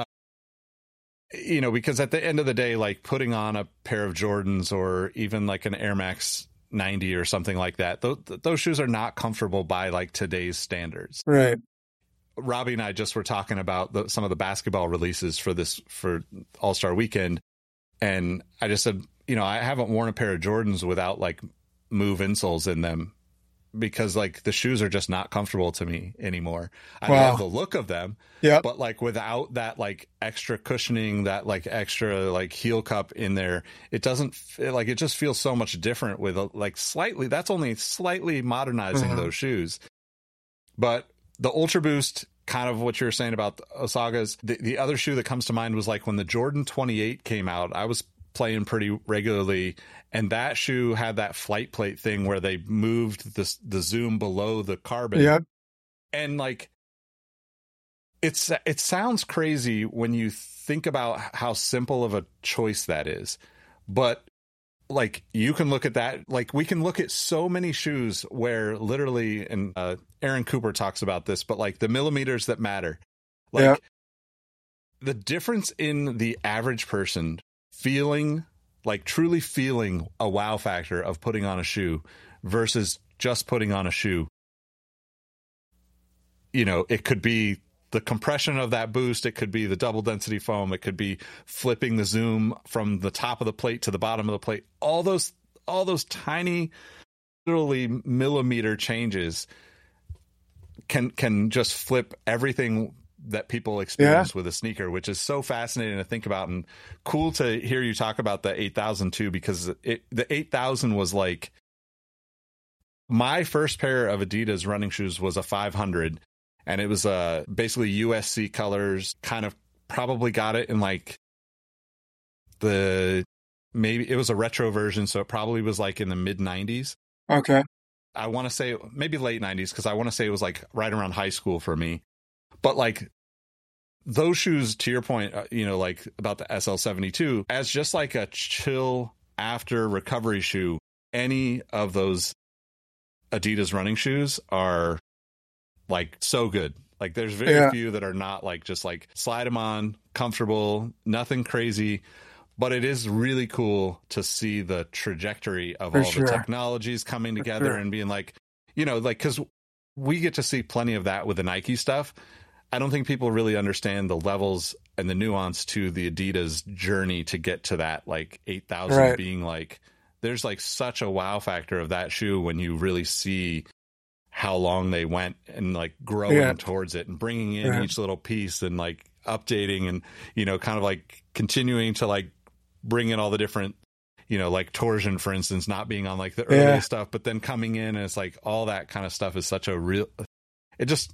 Because at the end of the day, like putting on a pair of Jordans or even like an Air Max 90 or something like that, those shoes are not comfortable by like today's standards. Right. Robbie and I just were talking about some of the basketball releases for All-Star Weekend. And I just said, I haven't worn a pair of Jordans without like move insoles in them because like the shoes are just not comfortable to me anymore. I love the look of them, but like without that like extra cushioning, that like extra like heel cup in there, it doesn't like, it just feels so much different with that's only slightly modernizing those shoes. But the Ultra Boost, kind of what you were saying about the Osagas. The other shoe that comes to mind was like when the Jordan 28 came out, I was playing pretty regularly, and that shoe had that flight plate thing where they moved the zoom below the carbon. Yep. And like, it sounds crazy when you think about how simple of a choice that is, but like you can look at that, like we can look at so many shoes where literally, and Aaron Cooper talks about this, but like the millimeters that matter, like the difference in the average person feeling, like truly feeling a wow factor of putting on a shoe versus just putting on a shoe. You know, it could be the compression of that boost. It could be the double density foam. It could be flipping the zoom from the top of the plate to the bottom of the plate. All those tiny, literally millimeter changes can just flip everything that people experience with a sneaker, which is so fascinating to think about, and cool to hear you talk about the 8000 too, because the 8000 was like my first pair of Adidas running shoes was a 500. And it was basically USC colors, kind of probably got it in like maybe it was a retro version. So it probably was like in the mid 90s. Okay. I want to say maybe late 90s, because I want to say it was like right around high school for me. But like those shoes, to your point, you know, like about the SL72, as just like a chill after recovery shoe, any of those Adidas running shoes are like so good. Like there's very few that are not like just like slide them on, comfortable, nothing crazy. But it is really cool to see the trajectory of all the technologies coming together and being like, you know, like, because we get to see plenty of that with the Nike stuff. I don't think people really understand the levels and the nuance to the Adidas journey to get to that, like 8000 being like, there's like such a wow factor of that shoe when you really see how long they went and like growing towards it and bringing in each little piece and like updating and, you know, kind of like continuing to like bring in all the different, you know, like torsion, for instance, not being on like the early stuff, but then coming in and it's like all that kind of stuff is such a real, it just,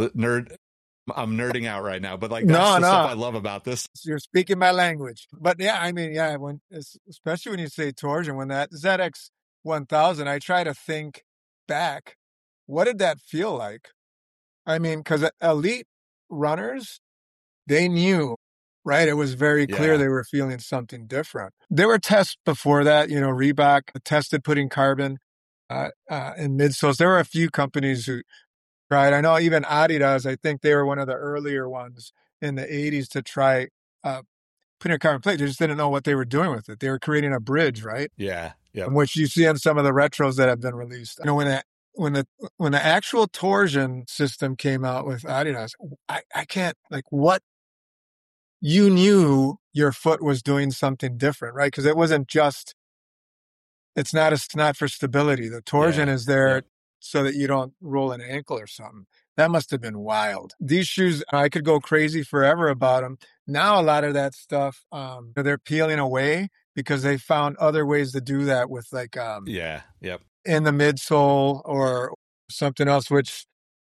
I'm nerding out right now, but like that's the stuff I love about this. You're speaking my language. But yeah, I mean, especially when you say torsion, when that ZX 1000, I try to think back, what did that feel like? I mean, because elite runners, they knew, right? It was very clear they were feeling something different. There were tests before that, you know, Reebok tested putting carbon in midsoles. There were a few companies who tried. I know even Adidas, I think they were one of the earlier ones in the 80s to try putting a carbon plate. They just didn't know what they were doing with it. They were creating a bridge, right? Yeah. Yeah. Which you see in some of the retros that have been released. You know, when the actual torsion system came out with Adidas, I can't, like, what, you knew your foot was doing something different, right? Because it wasn't just, it's not for stability. The torsion is there so that you don't roll an ankle or something. That must have been wild. These shoes, I could go crazy forever about them. Now a lot of that stuff, they're peeling away because they found other ways to do that with like in the midsole or something else, which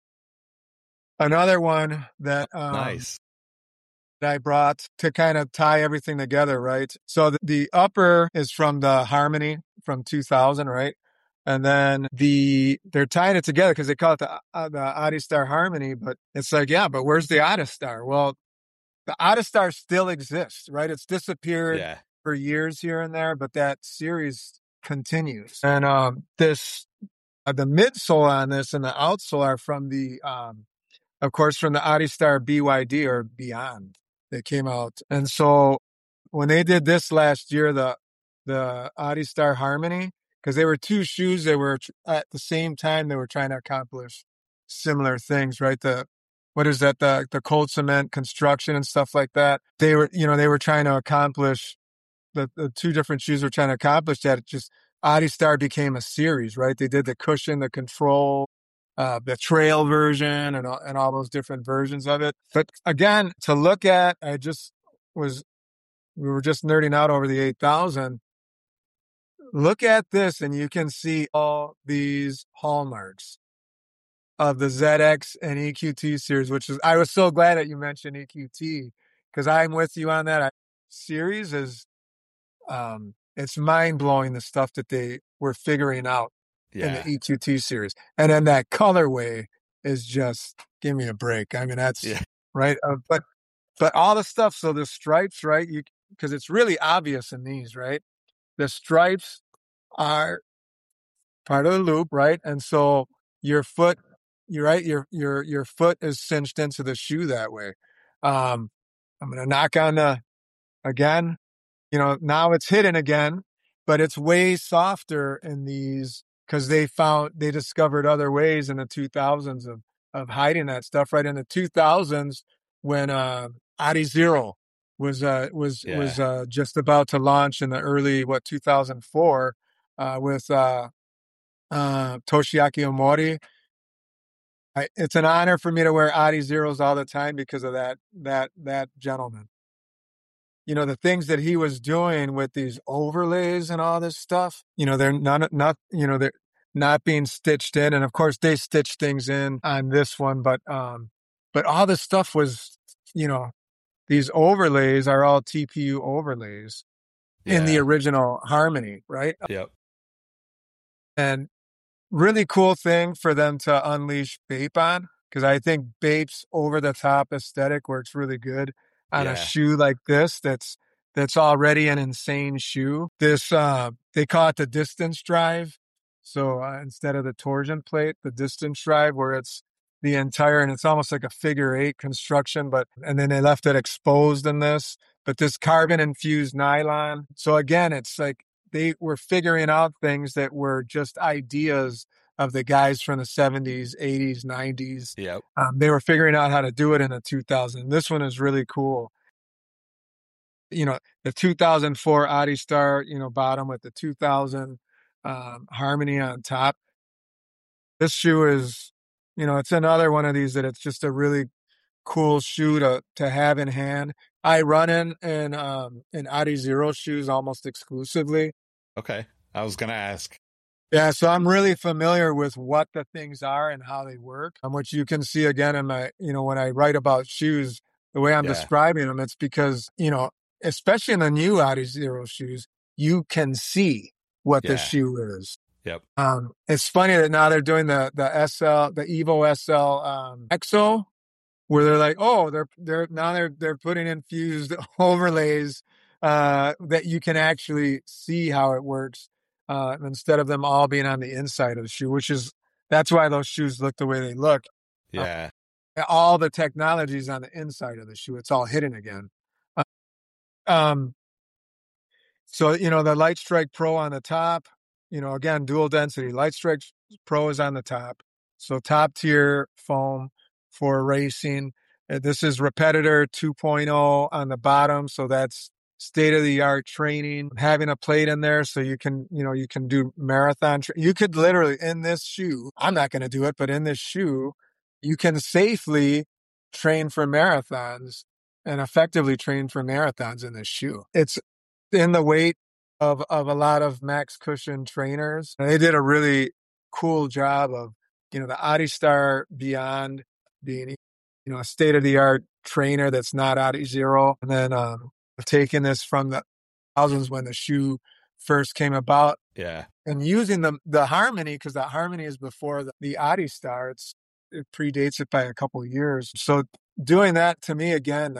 another one that nice that I brought to kind of tie everything together, right? So the upper is from the Harmony from 2000, right? And then they're tying it together because they call it the Adistar Harmony, but it's like, but where's the Adistar? Well, the Adistar still exists, right? It's disappeared for years here and there, but that series continues. And the midsole on this and the outsole are from of course, from the Adistar BYD or Beyond. They came out. And so when they did this last year, the Adistar Harmony, because they were two shoes, they were at the same time, they were trying to accomplish similar things, right? The cold cement construction and stuff like that. They were trying to accomplish, the two different shoes were trying to accomplish that. It just, Adistar became a series, right? They did the cushion, the control, the trail version and all those different versions of it. But again, to look at, we were just nerding out over the 8000. Look at this and you can see all these hallmarks of the ZX and EQT series, I was so glad that you mentioned EQT because I'm with you on that. Series is, it's mind blowing the stuff that they were figuring out in the EQT series. And then that colorway is just, give me a break. I mean, that's right. But all the stuff. So the stripes, right? Because it's really obvious in these, right? the stripes are part of the loop, right? And so your foot, you're right, your foot is cinched into the shoe that way. I'm gonna knock on the again. Now it's hidden again, but it's way softer in these because they discovered other ways in the 2000s of hiding that stuff. Right in the 2000s, when Adizero was just about to launch in the early 2004 with Toshiaki Omori. It's an honor for me to wear Adizeros all the time because of that gentleman. The things that he was doing with these overlays and all this stuff, they're they're not being stitched in. And of course they stitched things in on this one, but all this stuff was, these overlays are all TPU overlays in the original Harmony, right? Yep. And really cool thing for them to unleash Bape on, because I think Bape's over the top aesthetic works really good on a shoe like this that's already an insane shoe. This they call it the distance drive. So instead of the torsion plate, the distance drive, where it's the entire, and it's almost like a figure 8 construction, and then they left it exposed in this, but this carbon infused nylon. So again, it's like they were figuring out things that were just ideas of the guys from the 70s, 80s, 90s. Yep. They were figuring out how to do it in the 2000s. This one is really cool. The 2004 Adistar, bottom with the 2000 Harmony on top. This shoe is, it's another one of these that it's just a really cool shoe to have in hand. I run in Adizero shoes almost exclusively. Okay. I was going to ask. Yeah, so I'm really familiar with what the things are and how they work, which you can see again in my, when I write about shoes, the way I'm describing them, it's because, especially in the new Adizero shoes, you can see what the shoe is. Yep. It's funny that now they're doing the Evo SL EXO, where they're like, oh, they're putting infused overlays that you can actually see how it works. Instead of them all being on the inside of the shoe, that's why those shoes look the way they look. Yeah. All the technology is on the inside of the shoe. It's all hidden again. So, the Light Strike Pro on the top, again, dual density. Light Strike Pro is on the top. So top tier foam for racing. This is Repetitor 2.0 on the bottom. So that's state-of-the-art training, having a plate in there so you can do marathon. You could literally, in this shoe, I'm not going to do it, but in this shoe, you can safely train for marathons and effectively train for marathons in this shoe. It's in the weight of a lot of Max Cushion trainers. They did a really cool job of, the Adistar Beyond being, a state-of-the-art trainer that's not Adizero. And then, taking this from the thousands when the shoe first came about, and using the Harmony, because the Harmony is before the Adistar. It predates it by a couple of years. So doing that, to me, again,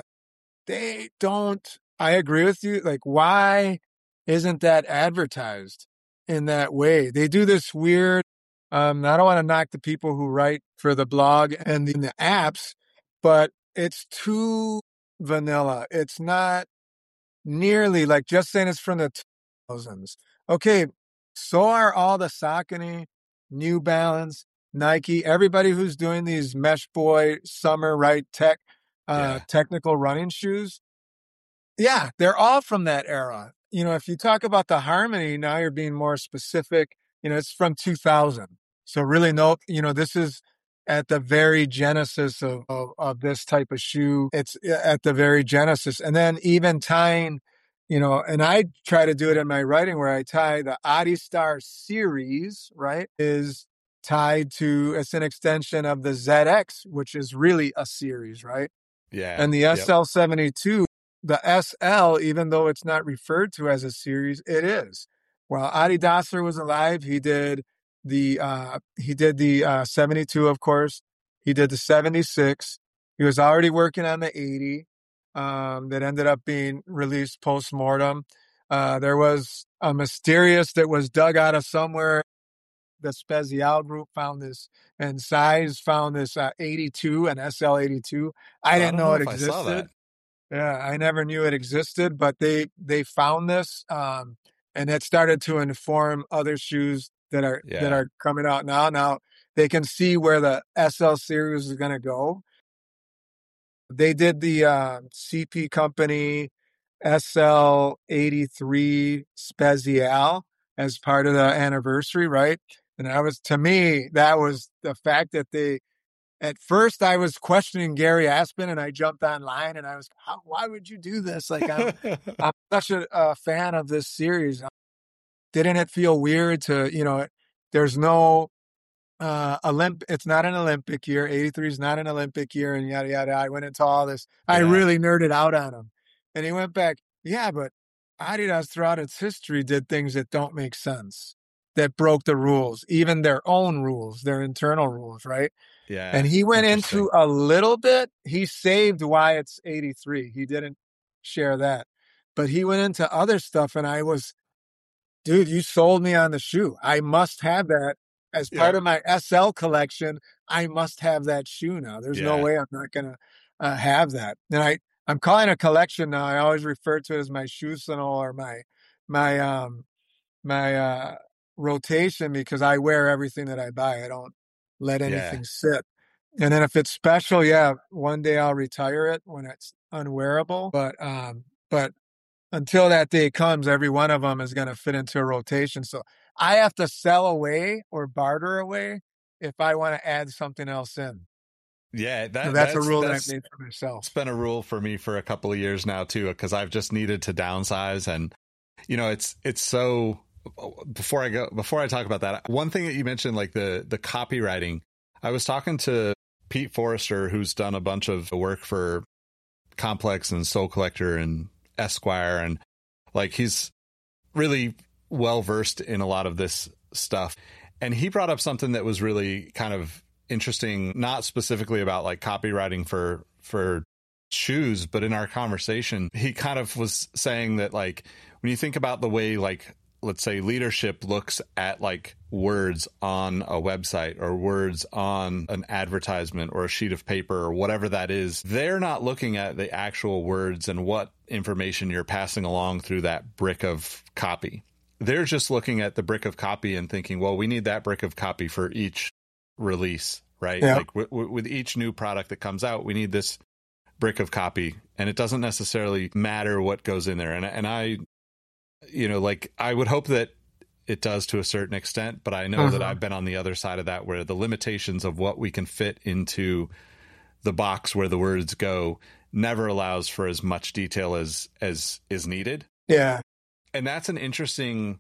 I agree with you. Like, why isn't that advertised in that way? They do this weird. I don't want to knock the people who write for the blog and the apps, but it's too vanilla. It's not nearly like just saying it's from the 2000s. Okay, so are all the Saucony, New Balance, Nike, everybody who's doing these Mesh Boy Summer Right technical running shoes. Yeah, they're all from that era. If you talk about the Harmony, now you're being more specific. It's from 2000. So really, this is at the very genesis of this type of shoe. It's at the very genesis. And then even tying, and I try to do it in my writing where I tie the Adistar series, right, is tied to, it's an extension of the ZX, which is really a series, right? Yeah. And the SL72, the SL, even though it's not referred to as a series, it is. While Adi Dassler was alive, he did the 72, of course. He did the 76. He was already working on the 80 that ended up being released post-mortem. There was a Mysterious that was dug out of somewhere. The Spezial group found this, and Size found this 82, an SL82. I didn't know it existed. Yeah, I never knew it existed, but they found this, and it started to inform other shoes that are coming out now. Now they can see where the SL series is going to go. They did the CP Company SL83 Spezial as part of the anniversary, right? And to me, that was the fact that at first I was questioning Gary Aspen, and I jumped online and I was, why would you do this? Like, I'm such a fan of this series. Didn't it feel weird to, there's no it's not an Olympic year. 83 is not an Olympic year, and yada, yada. I went into all this. I really nerded out on him. And he went back, yeah, but Adidas throughout its history did things that don't make sense, that broke the rules, even their own rules, their internal rules, right? Yeah. And he went into a little bit. He saved why it's 83. He didn't share that. But he went into other stuff, and I was, dude, you sold me on the shoe. I must have that. As part of my SL collection, I must have that shoe now. There's no way I'm not going to have that. And I'm calling it a collection now. I always refer to it as my shoesenal or my rotation, because I wear everything that I buy. I don't let anything sit. And then if it's special, one day I'll retire it when it's unwearable. But until that day comes, every one of them is going to fit into a rotation. So I have to sell away or barter away if I want to add something else in. Yeah, that's a rule that I've made for myself. It's been a rule for me for a couple of years now too, because I've just needed to downsize. And it's so, before I talk about that, one thing that you mentioned, like the copywriting, I was talking to Pete Forrester, who's done a bunch of work for Complex and Soul Collector and Esquire, and like he's really well versed in a lot of this stuff. And he brought up something that was really kind of interesting, not specifically about like copywriting for shoes, but in our conversation, he kind of was saying that, like, when you think about the way, like, let's say leadership looks at like words on a website or words on an advertisement or a sheet of paper or whatever that is, they're not looking at the actual words and what information you're passing along through that brick of copy. They're just looking at the brick of copy and thinking, well, we need that brick of copy for each release, right? Yeah. Like with each new product that comes out, we need this brick of copy, and it doesn't necessarily matter what goes in there. And I, like, I would hope that it does to a certain extent, but I know that I've been on the other side of that, where the limitations of what we can fit into the box where the words go never allows for as much detail as is needed. Yeah. And that's an interesting,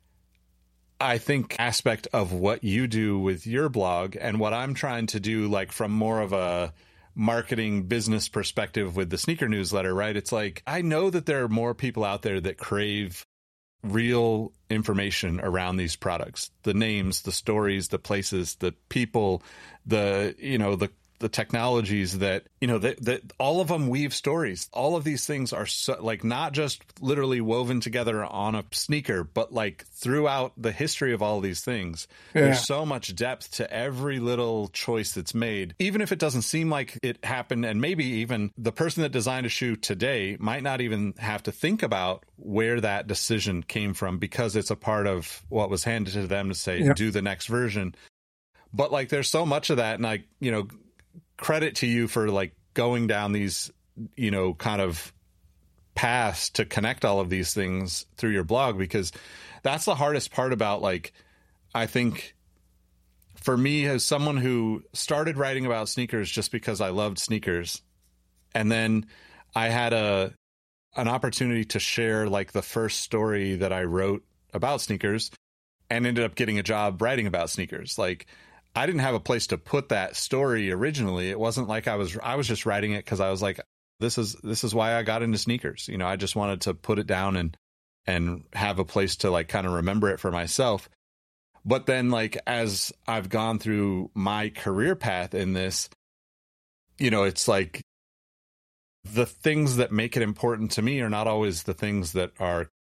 I think, aspect of what you do with your blog and what I'm trying to do, like from more of a marketing business perspective with the sneaker newsletter, right? It's like, I know that there are more people out there that crave real information around these products, the names, the stories, the places, the people, the technologies that, that all of them weave stories. All of these things are so, like, not just literally woven together on a sneaker, but like throughout the history of all these things. Yeah. There's so much depth to every little choice that's made, even if it doesn't seem like it happened. And maybe even the person that designed a shoe today might not even have to think about where that decision came from, because it's a part of what was handed to them to say, do the next version. But like, there's so much of that. And like, credit to you for like going down these, kind of paths to connect all of these things through your blog, because that's the hardest part about, like, I think for me, as someone who started writing about sneakers just because I loved sneakers, and then I had an opportunity to share like the first story that I wrote about sneakers and ended up getting a job writing about sneakers. Like, I didn't have a place to put that story originally. It wasn't like I was just writing it because I was like, this is why I got into sneakers. I just wanted to put it down and have a place to like kind of remember it for myself. But then, like, as I've gone through my career path in this, it's like the things that make it important to me are not always the things that are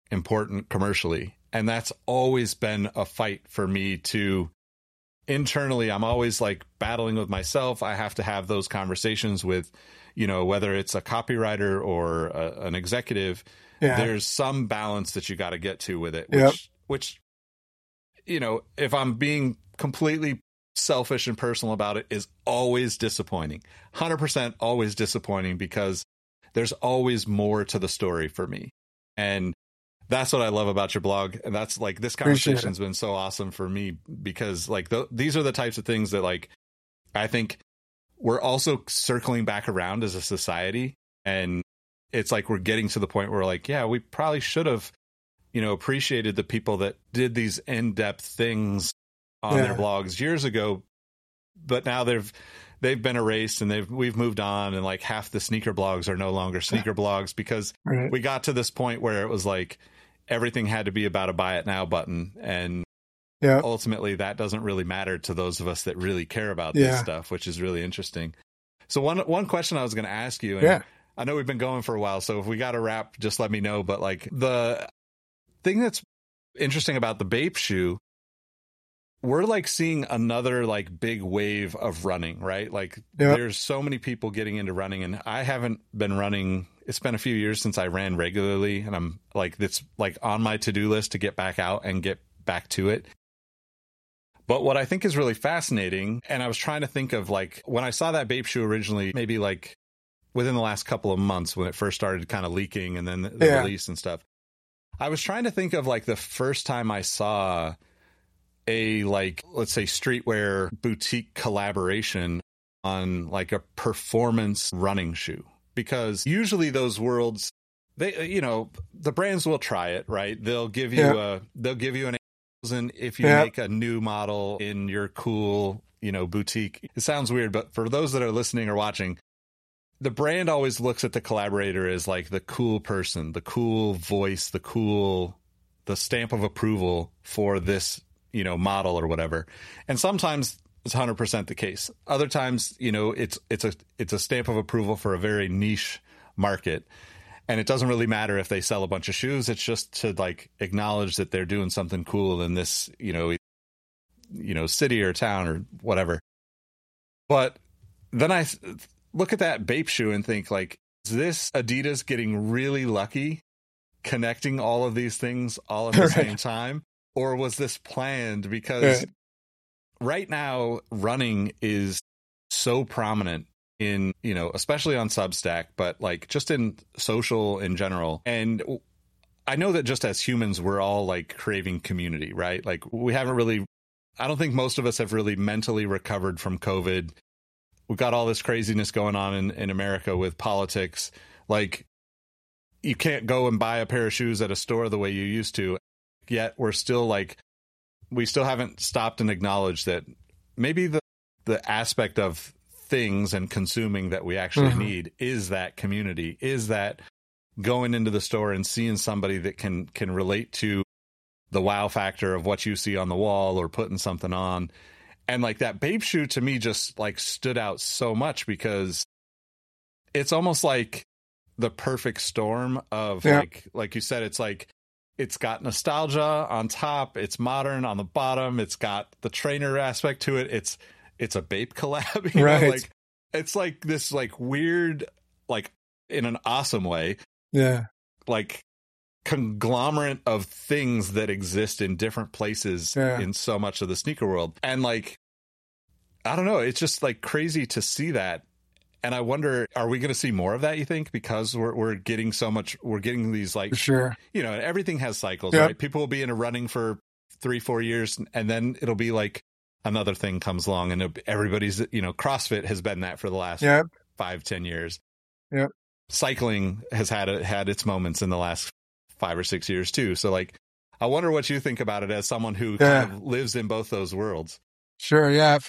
important commercially. And that's always been a fight for me to internally. I'm always like battling with myself. I have to have those conversations with, whether it's a copywriter or an executive, there's some balance that you got to get to with it, which, if I'm being completely selfish and personal about it, is always disappointing. 100% always disappointing, because there's always more to the story for me. And that's what I love about your blog. And that's like, this conversation's been so awesome for me, because like these are the types of things that like, I think we're also circling back around as a society. And it's like, we're getting to the point where like, yeah, we probably should have, appreciated the people that did these in-depth things on their blogs years ago, but now they've been erased and we've moved on. And like half the sneaker blogs are no longer sneaker blogs, because we got to this point where it was like, everything had to be about a buy it now button. And ultimately that doesn't really matter to those of us that really care about this stuff, which is really interesting. So one question I was going to ask you, and I know we've been going for a while, so if we got to wrap, just let me know. But like, the thing that's interesting about the Bape shoe, we're like seeing another like big wave of running, right? Like there's so many people getting into running, and I haven't been running. It's been a few years since I ran regularly, and I'm like, it's like on my to-do list to get back out and get back to it. But what I think is really fascinating, and I was trying to think of like, when I saw that Bape shoe originally, maybe like within the last couple of months when it first started kind of leaking and then the release and stuff, I was trying to think of like the first time I saw a, like, let's say streetwear boutique collaboration on like a performance running shoe, because usually those worlds, they, the brands will try it, right? They'll give you an 8,000 if you make a new model in your cool, boutique. It sounds weird, but for those that are listening or watching, the brand always looks at the collaborator as like the cool person, the cool voice, the stamp of approval for this, model or whatever. And sometimes it's 100% the case. Other times, it's a stamp of approval for a very niche market. And it doesn't really matter if they sell a bunch of shoes. It's just to like acknowledge that they're doing something cool in this, city or town or whatever. But then I look at that Bape shoe and think like, is this Adidas getting really lucky connecting all of these things all at the same time? Or was this planned? Because right now running is so prominent in, especially on Substack, but like just in social in general. And I know that just as humans, we're all like craving community, right? Like we haven't really, I don't think most of us have really mentally recovered from COVID. We've got all this craziness going on in America with politics. Like you can't go and buy a pair of shoes at a store the way you used to. Yet we're still like, we still haven't stopped and acknowledged that maybe the aspect of things and consuming that we actually need is that community, is that going into the store and seeing somebody that can relate to the wow factor of what you see on the wall or putting something on. And like that Bape shoe to me just like stood out so much, because it's almost like the perfect storm of like you said, it's like, it's got nostalgia on top, it's modern on the bottom, it's got the trainer aspect to it. It's a Bape collab, right? Like it's like this like weird, like in an awesome way, like conglomerate of things that exist in different places in so much of the sneaker world. And like, I don't know, it's just like crazy to see that. And I wonder, are we going to see more of that, you think? Because we're getting so much, we're getting these like, everything has cycles, right? People will be in a running for 3-4 years, and then it'll be like another thing comes along, and everybody's, CrossFit has been that for the last 5-10 years. Cycling has had its moments in the last 5 or 6 years too. So like, I wonder what you think about it as someone who kind of lives in both those worlds. Sure. Yeah.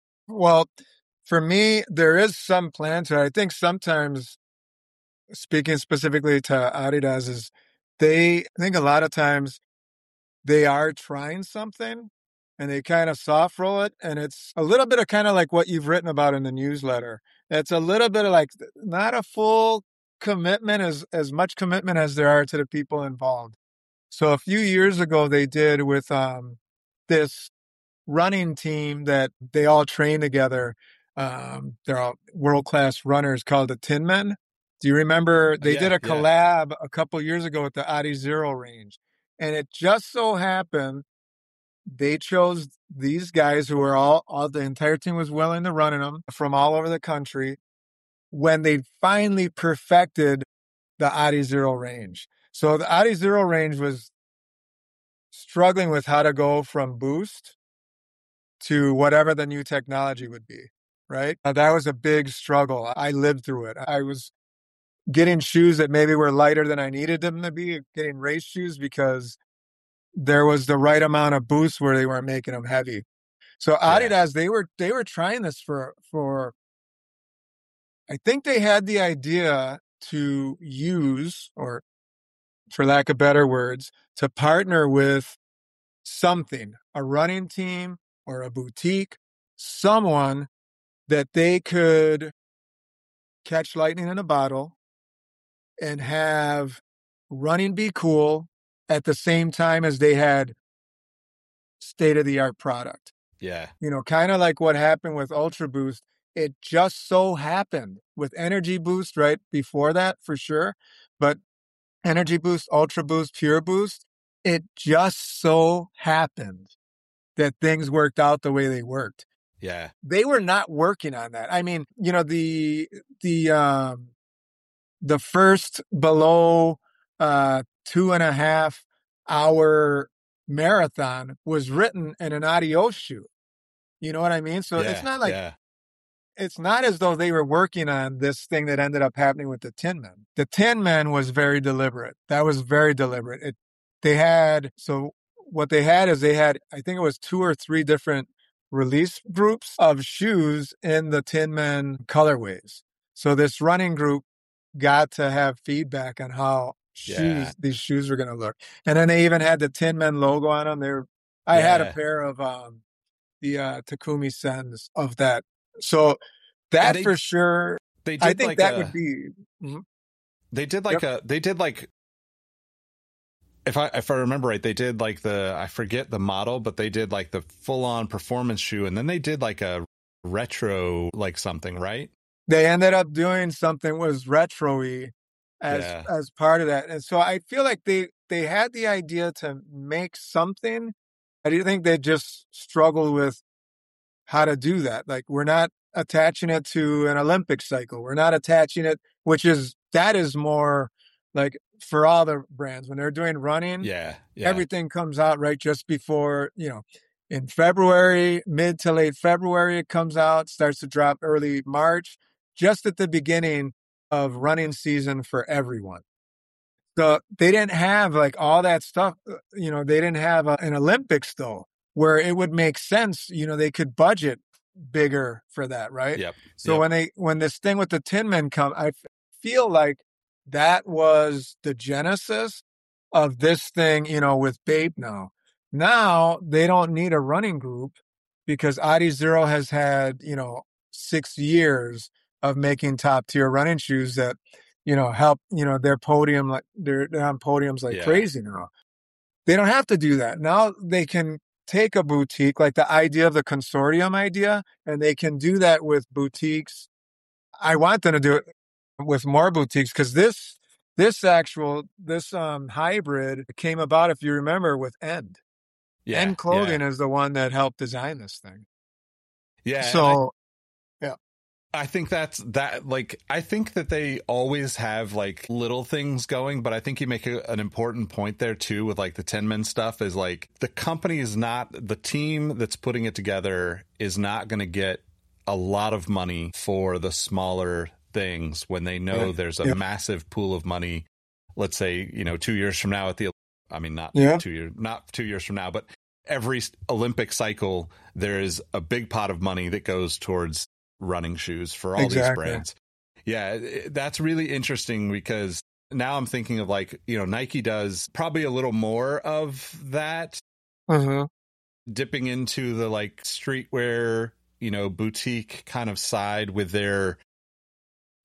For me, there is some plan to it. I think sometimes, speaking specifically to Adidas, is I think a lot of times they are trying something and they kind of soft roll it. And it's a little bit of kind of like what you've written about in the newsletter. It's a little bit of like not a full commitment, as much commitment as there are to the people involved. So a few years ago, they did with this running team that they all train together. They're all world-class runners called the Tin Men. Do you remember? They did a collab a couple years ago with the Adizero range. And it just so happened they chose these guys who were all the entire team was willing to run in them from all over the country when they finally perfected the Adizero range. So the Adizero range was struggling with how to go from boost to whatever the new technology would be, right? That was a big struggle. I lived through it. I was getting shoes that maybe were lighter than I needed them to be, getting race shoes because there was the right amount of boost where they weren't making them heavy. So Adidas, they were trying this for I think they had the idea to use, or for lack of better words, to partner with something, a running team or a boutique, someone that they could catch lightning in a bottle and have running be cool at the same time as they had state-of-the-art product. Yeah. You know, kind of like what happened with Ultra Boost. It just so happened with Energy Boost right before that, for sure. But Energy Boost, Ultra Boost, Pure Boost, it just so happened that things worked out the way they worked. Yeah. They were not working on that. I mean, you know, the first below 2.5 hour marathon was written in an Adios shoe. You know what I mean? So it's not like, it's not as though they were working on this thing that ended up happening with the Tin Men. The Tin Men was very deliberate. That was very deliberate. What they had is I think it was 2 or 3 different release groups of shoes in the Tin Men colorways. So this running group got to have feedback on how these shoes were going to look. And then they even had the Tin Men logo on them. I had a pair of the Takumi Sens of that. So that for sure, I think that would be. Mm-hmm. They did like if I remember right, they did like I forget the model, but they did like the full on performance shoe, and then they did like a retro like something, right? They ended up doing something was retro-y as part of that. And so I feel like they had the idea to make something. I do think they just struggled with how to do that. Like, we're not attaching it to an Olympic cycle. We're not attaching it, that is more like for all the brands when they're doing running. Everything comes out right just before, in February, mid to late February, it comes out, starts to drop early March, just at the beginning of running season for everyone. So they didn't have like all that stuff. They didn't have an Olympics though, where it would make sense. They could budget bigger for that, right? Yep. So when this thing with the Tin Men come, I feel like that was the genesis of this thing, with Bape now. Now they don't need a running group because Adizero has had, 6 years of making top tier running shoes that, help, their podium, like they're on podiums like crazy now. They don't have to do that. Now they can take a boutique, like the idea of the consortium idea, and they can do that with boutiques. I want them to do it with more boutiques because this hybrid came about, if you remember, with End. End Clothing is the one that helped design this thing. Yeah. So, I think I think that they always have like little things going, but I think you make an important point there too with like the Tin Men stuff is like the company is not, the team that's putting it together is not going to get a lot of money for the smaller things when they know there's a massive pool of money. Let's say, 2 years from now not 2 years from now, but every Olympic cycle, there is a big pot of money that goes towards running shoes for all these brands. Yeah, that's really interesting because now I'm thinking of like, Nike does probably a little more of that, dipping into the like streetwear, boutique kind of side with their,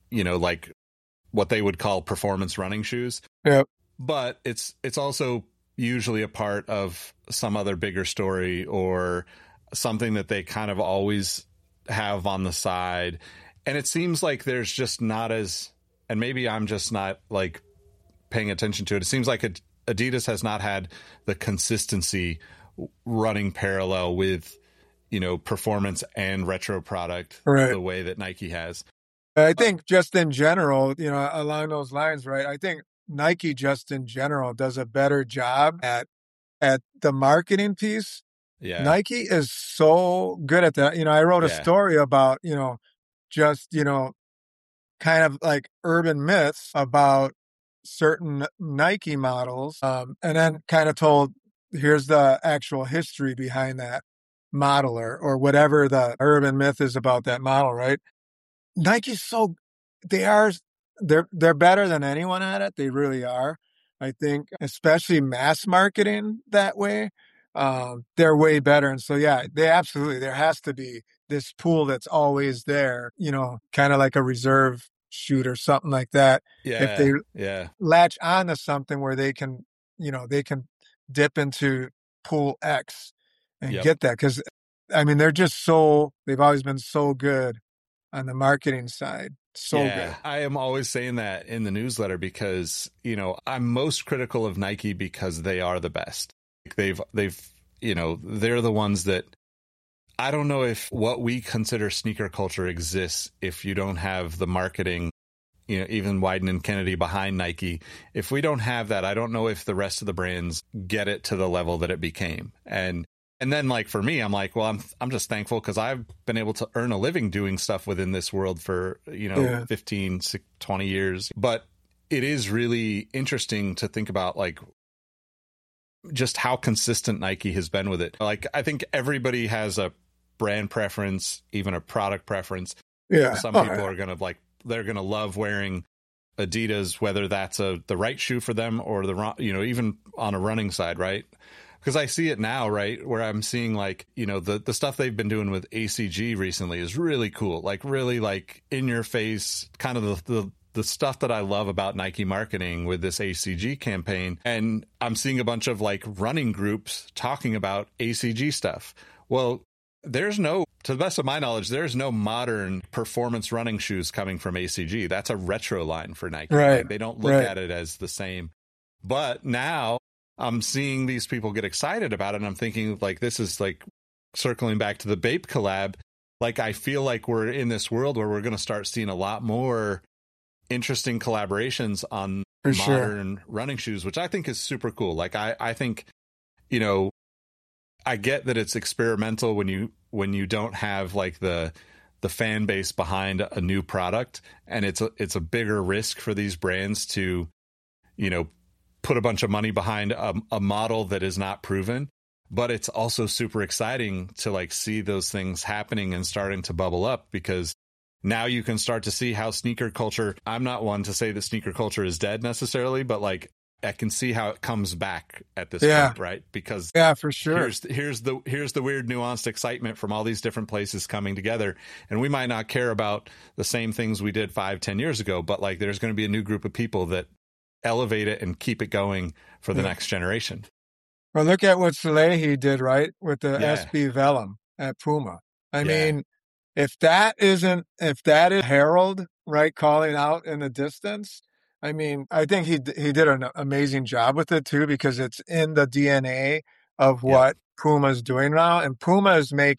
like what they would call performance running shoes. Yep. But it's also usually a part of some other bigger story or something that they kind of always have on the side. And it seems like there's just not as, and maybe I'm just not like paying attention to it. It seems like Adidas has not had the consistency running parallel with, you know, performance and retro product the way that Nike has. I think just in general, you know, along those lines, right? I think Nike just in general does a better job at the marketing piece. Yeah. Nike is so good at that. You know, I wrote a story about, you know, just, you know, kind of like urban myths about certain Nike models, and then kind of told, here's the actual history behind that model or whatever the urban myth is about that model, right? Nike's they're better than anyone at it. They really are. I think, especially mass marketing that way, they're way better. And so, yeah, there has to be this pool that's always there, you know, kind of like a reserve shoot or something like that. Yeah. If they latch onto something where they can, you know, they can dip into pool X and get that. Cause I mean, they've always been so good on the marketing side. So good. I am always saying that in the newsletter because, you know, I'm most critical of Nike because they are the best. They've, you know, they're the ones that I don't know if what we consider sneaker culture exists if you don't have the marketing, you know, even Wieden and Kennedy behind Nike. If we don't have that, I don't know if the rest of the brands get it to the level that it became. And then, like, for me, I'm like, well, I'm just thankful because I've been able to earn a living doing stuff within this world for, you know, 15, 20 years. But it is really interesting to think about, like, just how consistent Nike has been with it. Like, I think everybody has a brand preference, even a product preference. Yeah. Some people are going to they're going to love wearing Adidas, whether that's the right shoe for them or the wrong, you know, even on a running side, right? Because I see it now, right, where I'm seeing, like, you know, the stuff they've been doing with ACG recently is really cool, like really like in your face, kind of the stuff that I love about Nike marketing with this ACG campaign. And I'm seeing a bunch of like running groups talking about ACG stuff. Well, to the best of my knowledge, there's no modern performance running shoes coming from ACG. That's a retro line for Nike. Right. Like, they don't look at it as the same. But now I'm seeing these people get excited about it, and I'm thinking, like, this is like circling back to the Bape collab. Like, I feel like we're in this world where we're going to start seeing a lot more interesting collaborations on modern running shoes, which I think is super cool. Like, I think, you know, I get that it's experimental when you don't have like the fan base behind a new product, and it's a bigger risk for these brands to, you know, put a bunch of money behind a model that is not proven. But it's also super exciting to like see those things happening and starting to bubble up, because now you can start to see how sneaker culture, I'm not one to say that sneaker culture is dead necessarily, but like I can see how it comes back at this point, right? Because for sure. Here's the weird nuanced excitement from all these different places coming together. And we might not care about the same things we did 5-10 years ago, but like there's going to be a new group of people that elevate it and keep it going for the next generation. Well, look at what Salehi did, right, with the SB Vellum at Puma. I mean, if that is Harold, right, calling out in the distance, I mean, I think he did an amazing job with it too, because it's in the DNA of what Puma's doing now. And Puma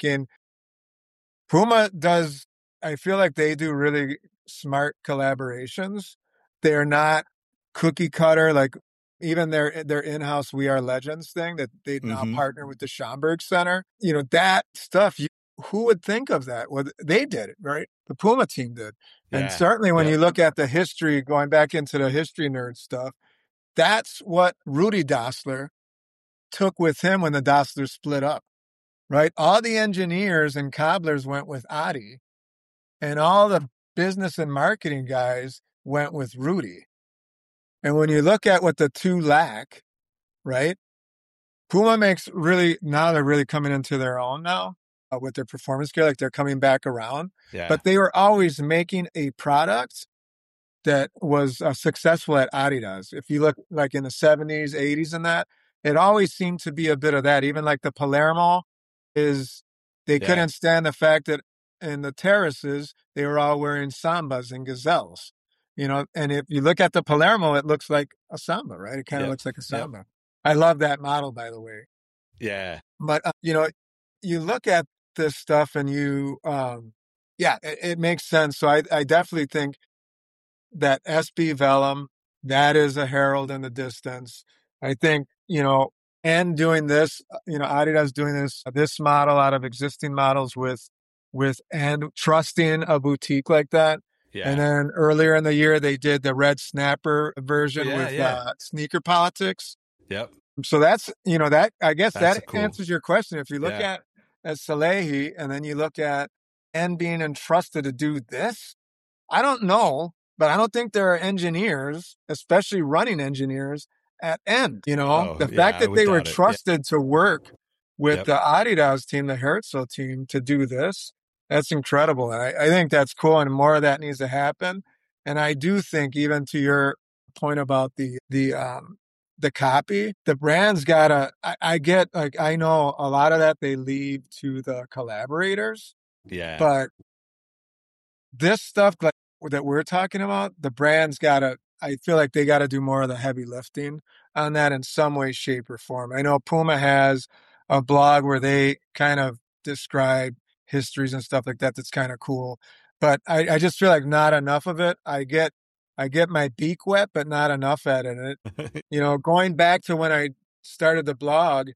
does, I feel like they do really smart collaborations. They're not cookie cutter, like even their in-house We Are Legends thing that they now partner with the Schomburg Center. You know, that stuff, who would think of that? Well, they did it, right? The Puma team did. And certainly when you look at the history, going back into the history nerd stuff, that's what Rudy Dassler took with him when the Dasslers split up, right? All the engineers and cobblers went with Adi, and all the business and marketing guys went with Rudy. And when you look at what the two lack, right? Puma now they're really coming into their own now with their performance gear, like they're coming back around. Yeah. But they were always making a product that was successful at Adidas. If you look like in the 70s, 80s and that, it always seemed to be a bit of that. Even like the Palermo they couldn't stand the fact that in the terraces, they were all wearing Sambas and Gazelles, and if you look at the Palermo, it looks like a Samba, right? It kind of looks like a Samba. Yep. I love that model, by the way. Yeah. But, you look at this stuff and it makes sense. So I definitely think that SB Vellum, that is a herald in the distance. I think, and doing this, Adidas doing this model out of existing models and trusting a boutique like that. Yeah. And then earlier in the year, they did the red snapper version with Sneaker Politics. Yep. So that's, I guess that answers your question. If you look at Salehi and then you look at and being entrusted to do this, I don't know, but I don't think there are engineers, especially running engineers at End. The fact that they were trusted to work with the Adidas team, the Herzl team, to do this, that's incredible. And I think that's cool, and more of that needs to happen. And I do think, even to your point about the copy, the brand's gotta, I know a lot of that they leave to the collaborators. Yeah. But this stuff like that we're talking about, the brand's gotta, I feel like they gotta do more of the heavy lifting on that in some way, shape, or form. I know Puma has a blog where they kind of describe histories and stuff like that. That's kind of cool. But I just feel like not enough of it. I get my beak wet, but not enough at it. Going back to when I started the blog,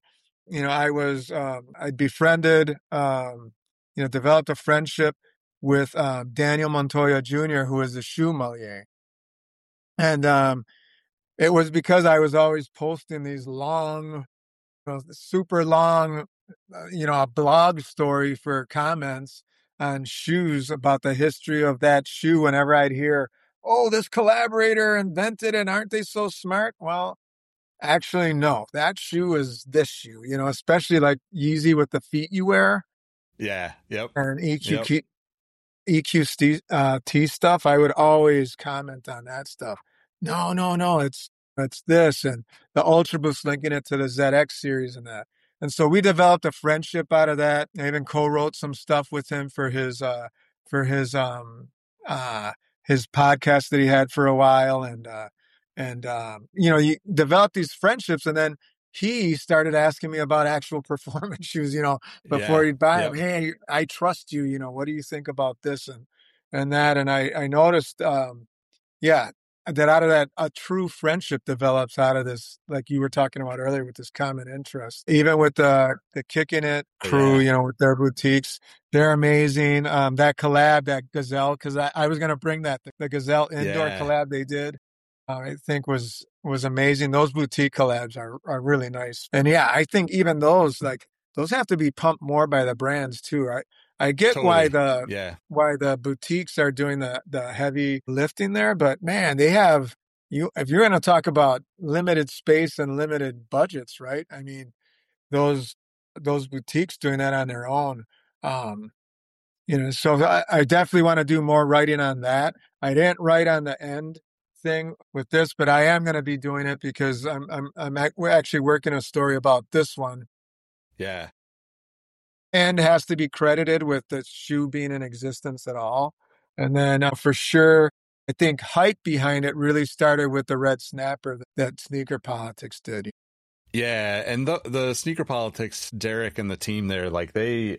I befriended, developed a friendship with Daniel Montoya Jr., who is the shoe Molière. And it was because I was always posting these long, super long, a blog story for comments on shoes about the history of that shoe. Whenever I'd hear, oh, this collaborator invented it, aren't they so smart? Well, actually, no. That shoe is this shoe, especially like Yeezy with the feet you wear. Yeah, yep. And EQT stuff, I would always comment on that stuff. No, it's this, and the Ultra Boost linking it to the ZX series and that. And so we developed a friendship out of that. I even co-wrote some stuff with him for his podcast that he had for a while. And you develop these friendships, and then he started asking me about actual performance shoes, before he'd buy them. Hey, I trust you, what do you think about this and that? And I noticed, that out of that, a true friendship develops out of this, like you were talking about earlier, with this common interest. Even with the Kicking It crew, with their boutiques, they're amazing. That collab, that Gazelle, because I was going to bring that, the Gazelle indoor collab they did, I think was amazing. Those boutique collabs are really nice. And I think even those have to be pumped more by the brands too, right? I get why the boutiques are doing the heavy lifting there, but man, they have if you're going to talk about limited space and limited budgets, right? I mean, those boutiques doing that on their own, so I definitely want to do more writing on that. I didn't write on the End thing with this, but I am going to be doing it because we're actually working a story about this one. Yeah. And has to be credited with the shoe being in existence at all. And then for sure, I think hype behind it really started with the red snapper that Sneaker Politics did. Yeah, and the Sneaker Politics, Derek and the team there, like they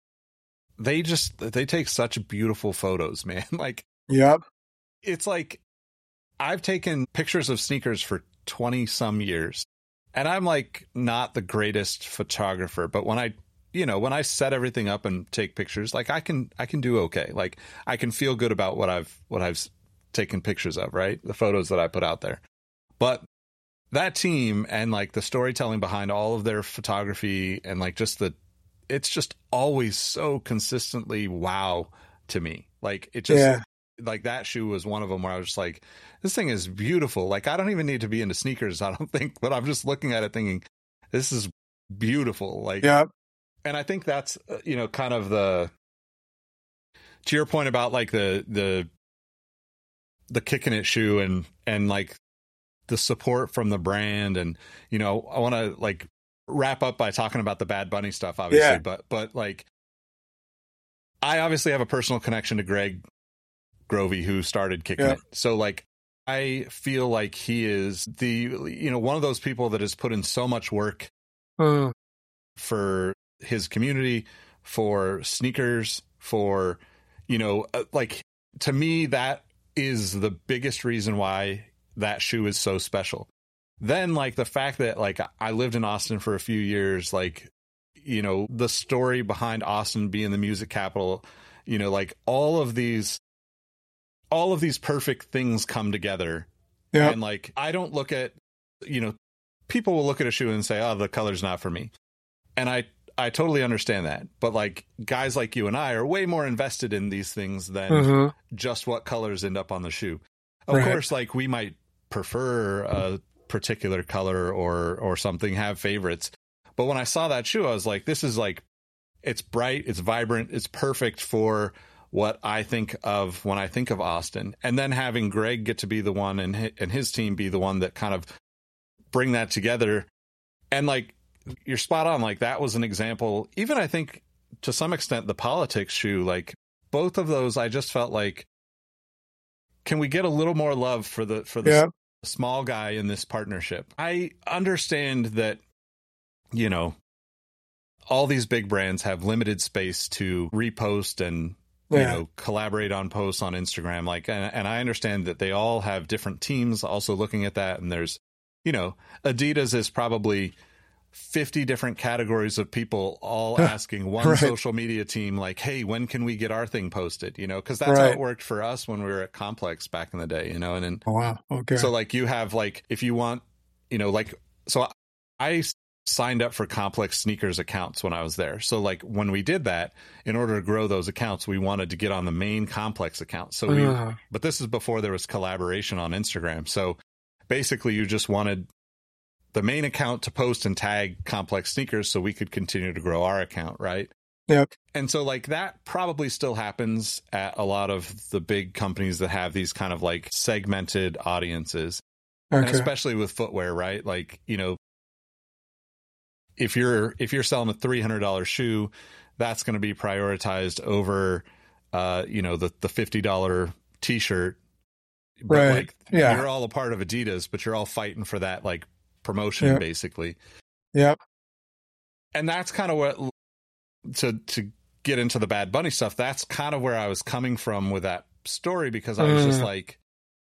take such beautiful photos, man. Like, yep. It's like I've taken pictures of sneakers for 20 some years, and I'm like not the greatest photographer, but when I set everything up and take pictures, like I can do okay. Like I can feel good about what I've taken pictures of, right? The photos that I put out there. But that team and like the storytelling behind all of their photography and like it's just always so consistently wow to me. Like it just like that shoe was one of them where I was just like, this thing is beautiful. Like I don't even need to be into sneakers, I don't think, but I'm just looking at it thinking, this is beautiful. Like, and I think that's, kind of to your point about like the Kicking It shoe and like the support from the brand. And, you know, I want to like wrap up by talking about the Bad Bunny stuff, obviously, but like, I obviously have a personal connection to Greg Grovey, who started Kicking It. So like, I feel like he is one of those people that has put in so much work for his community, for sneakers, for, like, to me, that is the biggest reason why that shoe is so special. Then like the fact that like I lived in Austin for a few years, like, the story behind Austin being the music capital, like all of these perfect things come together. Yeah. And like, I don't look at, people will look at a shoe and say, oh, the color's not for me. And I totally understand that. But like guys like you and I are way more invested in these things than just what colors end up on the shoe. Of course, like we might prefer a particular color or something, have favorites. But when I saw that shoe, I was like, this is like, it's bright, it's vibrant, it's perfect for what I think of when I think of Austin. And then having Greg get to be the one and his team be the one that kind of bring that together. And like, you're spot on. Like that was an example. Even I think to some extent, the Politics shoe, like both of those, I just felt like, can we get a little more love for the small guy in this partnership? I understand that, all these big brands have limited space to repost and, collaborate on posts on Instagram. Like, and I understand that they all have different teams also looking at that. And there's, Adidas is probably 50 different categories of people all asking one social media team, like, hey, when can we get our thing posted? Because that's how it worked for us when we were at Complex back in the day, and then, oh, wow. Okay. So like you have like, if you want, so I signed up for Complex sneakers accounts when I was there. So like when we did that, in order to grow those accounts, we wanted to get on the main Complex account. So but this is before there was collaboration on Instagram. So basically you just wanted the main account to post and tag Complex sneakers so we could continue to grow our account. Right. Yep. And so like that probably still happens at a lot of the big companies that have these kind of like segmented audiences. Okay. And especially with footwear, right? Like, if you're selling a $300 shoe, that's going to be prioritized over, the $50 t-shirt. But right. Like, you're all a part of Adidas, but you're all fighting for that like promotion, basically. Yep. And that's kind of what, to get into the Bad Bunny stuff, that's kind of where I was coming from with that story, because I was just like,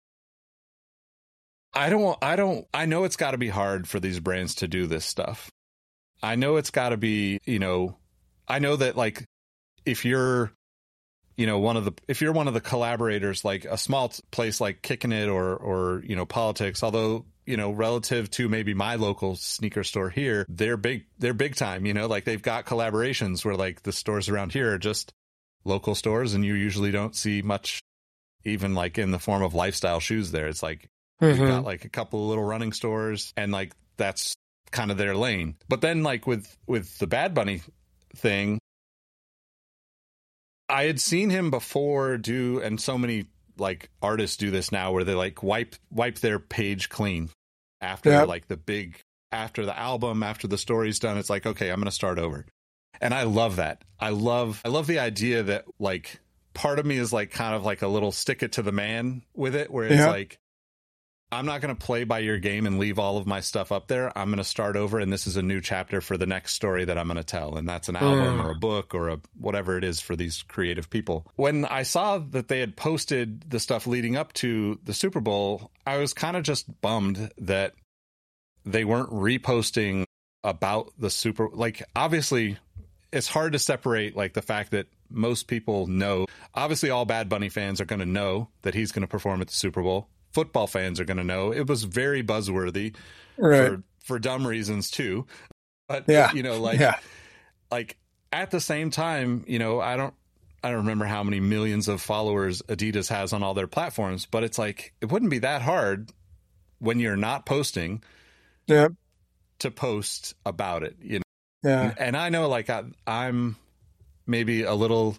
I know it's got to be hard for these brands to do this stuff. I know it's got to be, I know that like if you're, one of the collaborators, like a small place like Kicking It or Politics, although, relative to maybe my local sneaker store here, they're big time, like they've got collaborations where like the stores around here are just local stores and you usually don't see much even like in the form of lifestyle shoes there. It's like, you've got like a couple of little running stores and like that's kind of their lane. But then like with the Bad Bunny thing, I had seen him before do, and so many like artists do this now where they like wipe their page clean after like after the album, after the story's done. It's like, okay, I'm going to start over. And I love that. I love the idea that like part of me is like kind of like a little stick it to the man with it, where it's like, I'm not going to play by your game and leave all of my stuff up there. I'm going to start over, and this is a new chapter for the next story that I'm going to tell. And that's an album or a book or whatever it is for these creative people. When I saw that they had posted the stuff leading up to the Super Bowl, I was kind of just bummed that they weren't reposting about the Super. Like, obviously, it's hard to separate like the fact that most people know. Obviously, all Bad Bunny fans are going to know that he's going to perform at the Super Bowl. Football fans are going to know. It was very buzzworthy for dumb reasons too. But like at the same time, I don't remember how many millions of followers Adidas has on all their platforms, but it's like, it wouldn't be that hard when you're not posting to post about it, Yeah. And I know like I'm maybe a little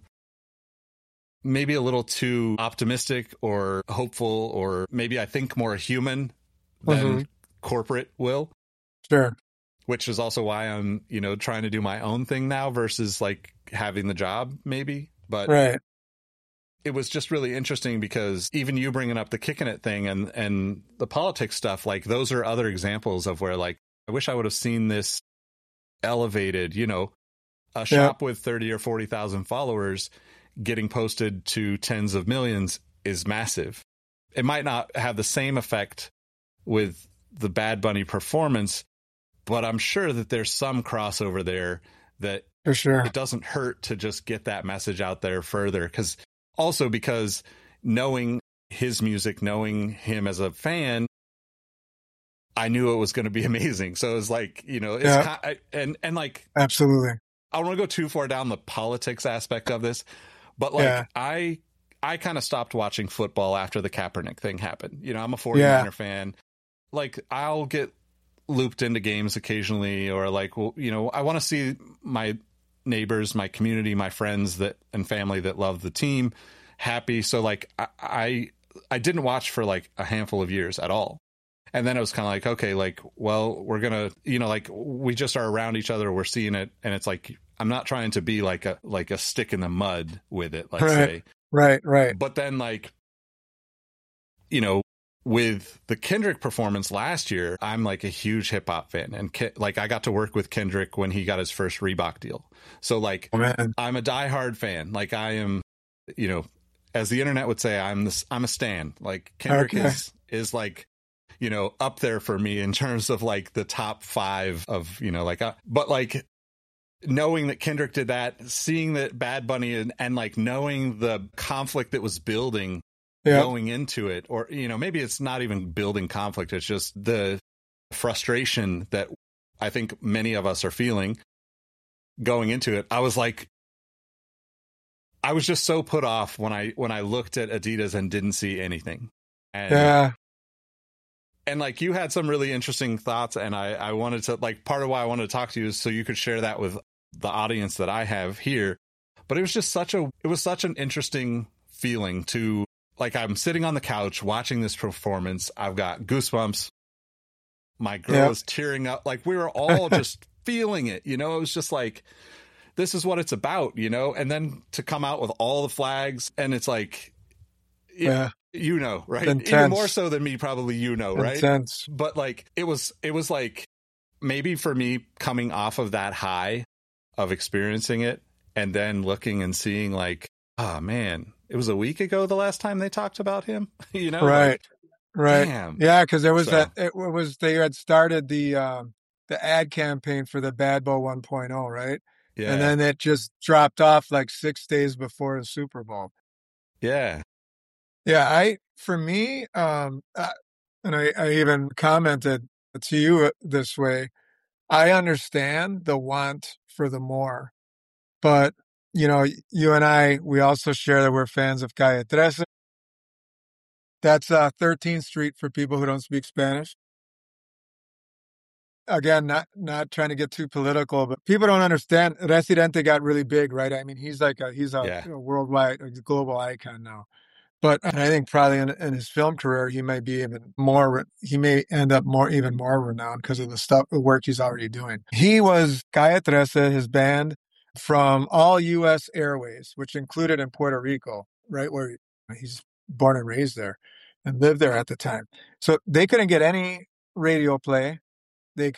too optimistic or hopeful, or maybe I think more human than corporate will. Sure. Which is also why I'm, trying to do my own thing now versus like having the job maybe. But right. It was just really interesting because even you bringing up the kicking it thing and the politics stuff, like those are other examples of where like, I wish I would have seen this elevated, a shop with 30 or 40,000 followers getting posted to tens of millions is massive. It might not have the same effect with the Bad Bunny performance, but I'm sure that there's some crossover there that for sure it doesn't hurt to just get that message out there further. Because knowing his music, knowing him as a fan, I knew it was going to be amazing. So it was like, and like, absolutely. I don't want to go too far down the politics aspect of this, but like I kind of stopped watching football after the Kaepernick thing happened. I'm a 49er fan. Like I'll get looped into games occasionally, or like, well, I want to see my neighbors, my community, my friends and family that love the team happy. So like I didn't watch for like a handful of years at all. And then it was kind of like, okay, like, well, we're going to, like we just are around each other. We're seeing it. And it's like, I'm not trying to be like a stick in the mud with it, let's say. Right. But then like, with the Kendrick performance last year, I'm like a huge hip hop fan. And like I got to work with Kendrick when he got his first Reebok deal. So like, I'm a diehard fan. Like I am, as the internet would say, I'm a stan. Like Kendrick is like, up there for me in terms of like the top 5 of, but like knowing that Kendrick did that, seeing that Bad Bunny and like knowing the conflict that was building going into it, or, maybe it's not even building conflict. It's just the frustration that I think many of us are feeling going into it. I was just so put off when I looked at Adidas and didn't see anything. And like you had some really interesting thoughts, and I wanted to, like, part of why I wanted to talk to you is so you could share that with the audience that I have here. But it was just such an interesting feeling to, like, I'm sitting on the couch watching this performance. I've got goosebumps. My girl is tearing up. Like, we were all just feeling it, It was just like, this is what it's about, And then to come out with all the flags, and it's like, right? Intense. Even more so than me, probably, right? Intense. But like, it was like, maybe for me coming off of that high of experiencing it and then looking and seeing like, oh man, it was a week ago the last time they talked about him, Right. Damn. Yeah, because there was they had started the ad campaign for the Bad Boy 1.0, right? Yeah. And then it just dropped off like 6 days before the Super Bowl. Yeah. Yeah, for me, and I even commented to you this way, I understand the want for the more, but, you and I, we also share that we're fans of Calle 13. That's 13th Street for people who don't speak Spanish. Again, not trying to get too political, but people don't understand. Residente got really big, right? I mean, he's a worldwide, global icon now. But I think probably in his film career, he may end up even more renowned because of the work he's already doing. He was Calle 13, his band, from all U.S. airways, which included in Puerto Rico, right, where he's born and raised there and lived there at the time. So they couldn't get any radio play. I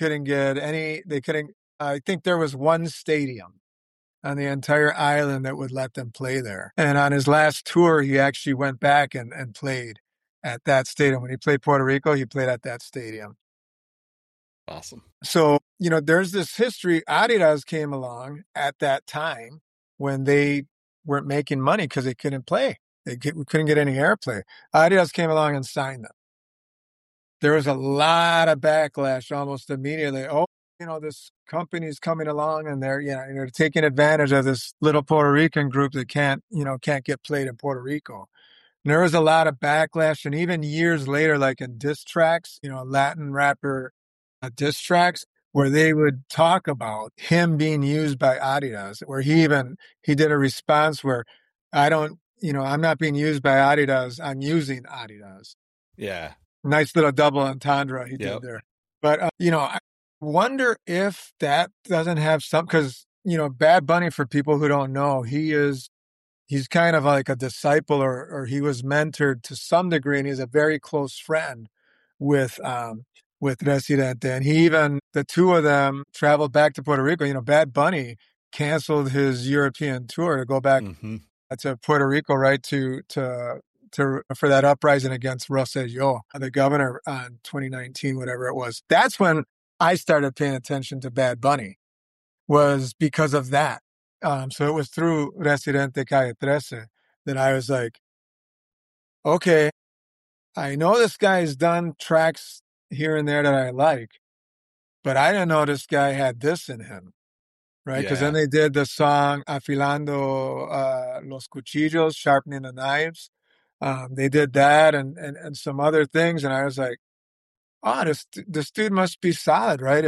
think there was one stadium on the entire island that would let them play there. And on his last tour, he actually went back and played at that stadium. When he played Puerto Rico, he played at that stadium. Awesome. So, there's this history. Adidas came along at that time when they weren't making money because they couldn't play. We couldn't get any airplay. Adidas came along and signed them. There was a lot of backlash almost immediately. Oh, this company's coming along and they're taking advantage of this little Puerto Rican group that can't get played in Puerto Rico. And there was a lot of backlash, and even years later, like in diss tracks, Latin rapper diss tracks, where they would talk about him being used by Adidas, where he did a response where I'm not being used by Adidas, I'm using Adidas. Yeah. Nice little double entendre he Yep. did there. But, I wonder if that doesn't have some, because, Bad Bunny, for people who don't know, he's kind of like a disciple, or he was mentored to some degree, and he's a very close friend with Residente. And the two of them traveled back to Puerto Rico. Bad Bunny canceled his European tour to go back to Puerto Rico, right, to for that uprising against Rosselló, the governor, on 2019, whatever it was. That's when I started paying attention to Bad Bunny, was because of that. So it was through Residente Calle 13 that I was like, okay, I know this guy's done tracks here and there that I like, but I didn't know this guy had this in him, right? Because then they did the song Afilando los Cuchillos, Sharpening the Knives. They did that and some other things, and I was like, oh, this dude must be solid, right?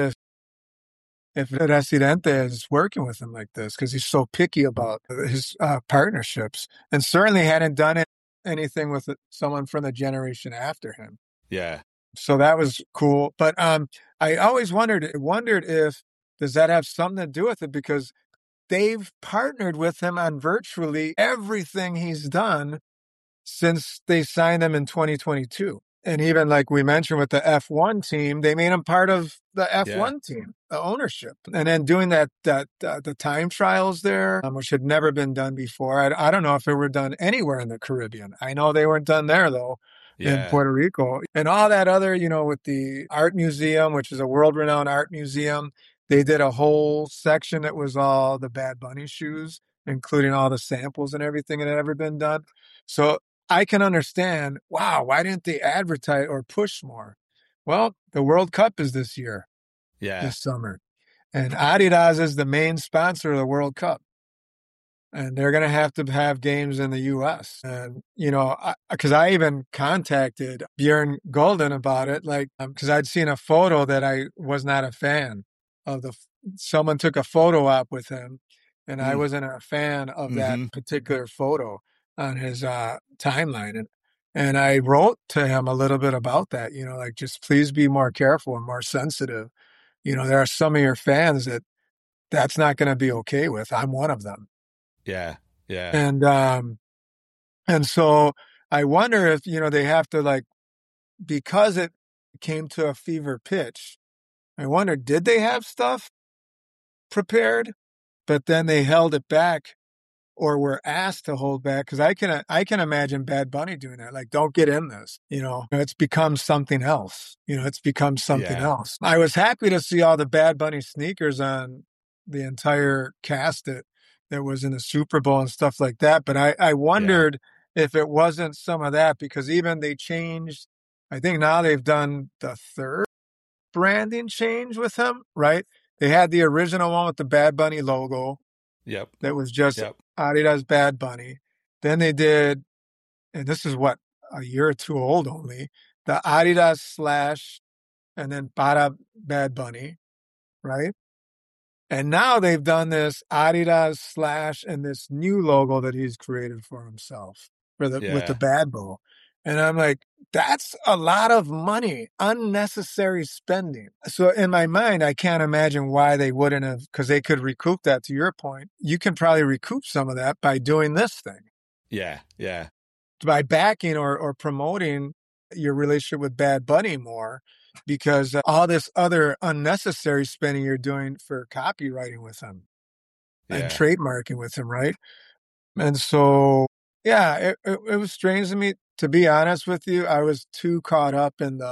If Residente is working with him like this, because he's so picky about his partnerships, and certainly hadn't done anything with someone from the generation after him. Yeah. So that was cool. But I always wondered if, does that have something to do with it? Because they've partnered with him on virtually everything he's done since they signed him in 2022. And even like we mentioned with the F1 team, they made him part of the F1 team, the ownership. And then doing the time trials there, which had never been done before. I don't know if it were done anywhere in the Caribbean. I know they weren't done there, though, in Puerto Rico. And all that other, with the art museum, which is a world-renowned art museum, they did a whole section that was all the Bad Bunny shoes, including all the samples and everything that had ever been done. So I can understand, wow, why didn't they advertise or push more? Well, the World Cup is this year, this summer. And Adidas is the main sponsor of the World Cup. And they're going to have games in the U.S. And, because I even contacted Björn Gulden about it, because I'd seen a photo that I was not a fan of. Someone took a photo op with him, and I wasn't a fan of that particular photo on his timeline. And I wrote to him a little bit about that, just please be more careful and more sensitive. There are some of your fans that's not going to be okay with. I'm one of them. Yeah. Yeah. And so I wonder if, they have to, because it came to a fever pitch, I wonder, did they have stuff prepared, but then they held it back, or were asked to hold back? Because I can imagine Bad Bunny doing that. Like, don't get in this. It's become something else. It's become something else. I was happy to see all the Bad Bunny sneakers on the entire cast that was in the Super Bowl and stuff like that. But I wondered if it wasn't some of that, because even they changed. I think now they've done the third branding change with him, right? They had the original one with the Bad Bunny logo. Yep. That was just Adidas Bad Bunny. Then they did, and this is a year or two old only, the Adidas / and then Para Bad Bunny, right? And now they've done this Adidas / and this new logo that he's created for himself with the Bad Bow. And I'm like, that's a lot of money, unnecessary spending. So in my mind, I can't imagine why they wouldn't have, because they could recoup that. To your point, you can probably recoup some of that by doing this thing. Yeah. Yeah. By backing or promoting your relationship with Bad Bunny more, because all this other unnecessary spending you're doing for copywriting with him and trademarking with him, right? And so, it was strange to me. To be honest with you, I was too caught up in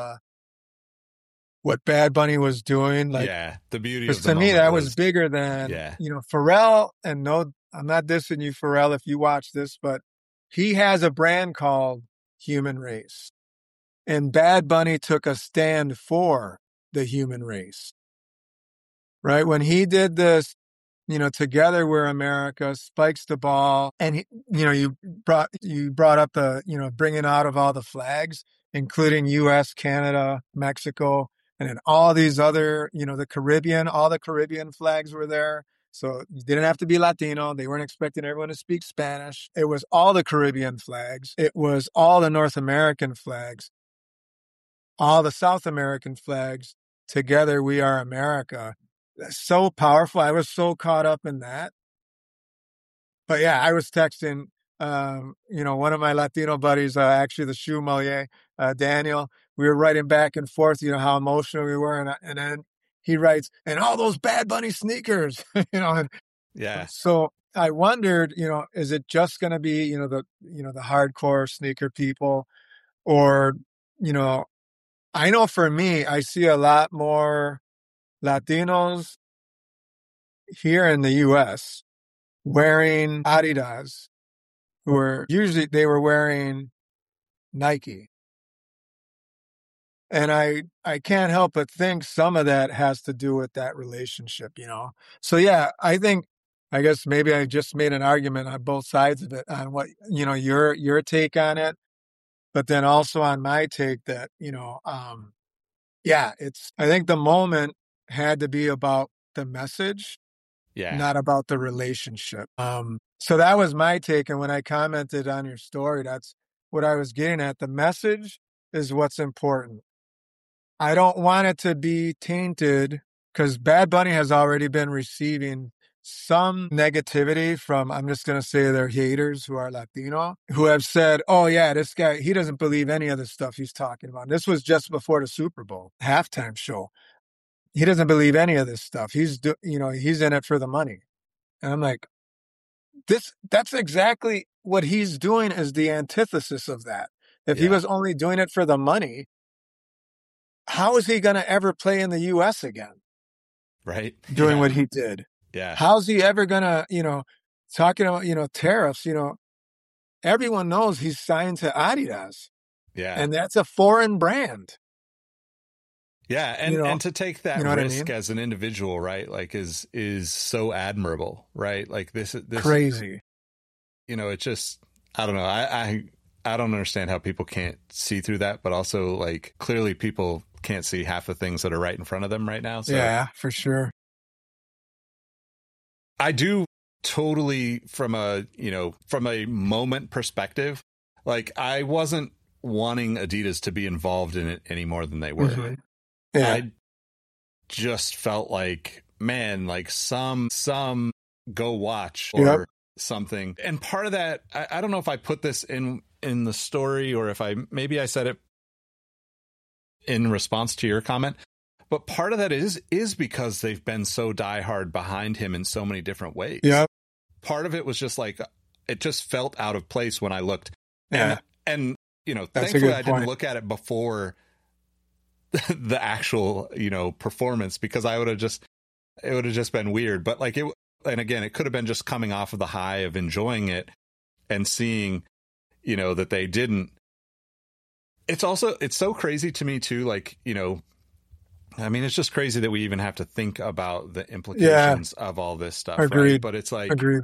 what Bad Bunny was doing. The beauty of the moment. To me, that was bigger than, Pharrell. And no, I'm not dissing you, Pharrell, if you watch this, but he has a brand called Human Race. And Bad Bunny took a stand for the human race, right? When he did this, Together We're America, Spikes the Ball, and you brought up the, bringing out of all the flags, including U.S., Canada, Mexico, and then all these other, the Caribbean, all the Caribbean flags were there. So you didn't have to be Latino. They weren't expecting everyone to speak Spanish. It was all the Caribbean flags. It was all the North American flags. all the South American flags. Together we are America. That's so powerful. I was so caught up in that. But yeah, I was texting, one of my Latino buddies, actually the shoe Molier, Daniel. We were writing back and forth, how emotional we were, and then he writes, "And all those Bad Bunny sneakers," And Yeah. so I wondered, is it just going to be, the hardcore sneaker people, or, I know for me, I see a lot more Latinos here in the U.S. wearing Adidas, who were usually they were wearing Nike. And I can't help but think some of that has to do with that relationship, So yeah, I guess maybe I just made an argument on both sides of it, on what, your take on it, but then also on my take that, I think the moment had to be about the message, not about the relationship. So that was my take. And when I commented on your story, that's what I was getting at. The message is what's important. I don't want it to be tainted, because Bad Bunny has already been receiving some negativity from, I'm just going to say, their haters who are Latino, who have said, "Oh yeah, this guy, he doesn't believe any of the stuff he's talking about." This was just before the Super Bowl halftime show. He doesn't believe any of this stuff. He's in it for the money. And I'm like, that's exactly what he's doing, is the antithesis of that. If he was only doing it for the money, how is he going to ever play in the U.S. again? Right. Doing what he did. Yeah. How's he ever going to, talking about, tariffs, everyone knows he's signed to Adidas. Yeah. And that's a foreign brand. Yeah. And to take that risk as an individual, right? Like is so admirable, right? Like this crazy. It just, I don't know. I don't understand how people can't see through that, but also like clearly people can't see half the things that are right in front of them right now. So yeah, for sure. I do totally from a moment perspective, like I wasn't wanting Adidas to be involved in it any more than they were. Mm-hmm. Yeah. I just felt like, man, like some go watch or something. And part of that, I don't know if I put this in the story or if maybe I said it in response to your comment, but part of that is because they've been so diehard behind him in so many different ways. Yeah. Part of it was just like, it just felt out of place when I looked. Yeah. And thankfully I didn't look at it before the actual, performance, because it would have just been weird. But like and again, it could have been just coming off of the high of enjoying it and seeing, that they didn't. It's so crazy to me too. Like, I mean, it's just crazy that we even have to think about the implications of all this stuff. Agreed. Right? But it's like, agreed.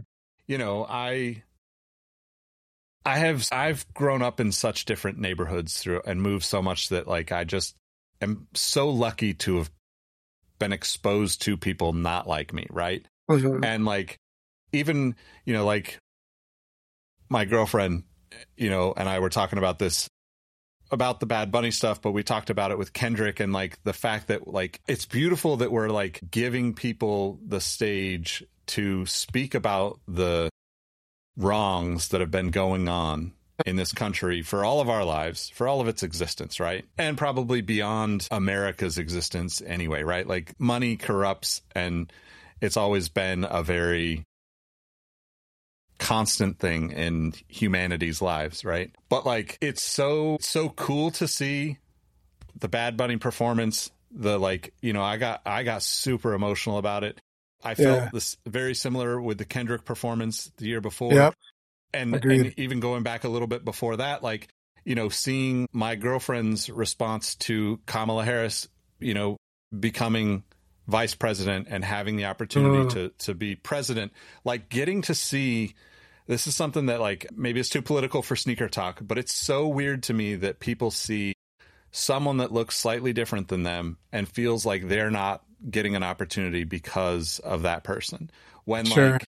I've grown up in such different neighborhoods and moved so much that like, I just am so lucky to have been exposed to people not like me. Right. Mm-hmm. And like, even, like my girlfriend, and I were talking about this, about the Bad Bunny stuff, but we talked about it with Kendrick, and like the fact that like, it's beautiful that we're like giving people the stage to speak about the wrongs that have been going on in this country for all of our lives, for all of its existence, right? And probably beyond America's existence anyway, right? Like money corrupts, and it's always been a very constant thing in humanity's lives, right? But like, it's so cool to see the Bad Bunny performance. The like, I got super emotional about it. I felt this very similar with the Kendrick performance the year before. Yep. And even going back a little bit before that, like, seeing my girlfriend's response to Kamala Harris, becoming vice president and having the opportunity to be president, like getting to see, this is something that like, maybe it's too political for sneaker talk, but it's so weird to me that people see someone that looks slightly different than them and feels like they're not getting an opportunity because of that person. When like,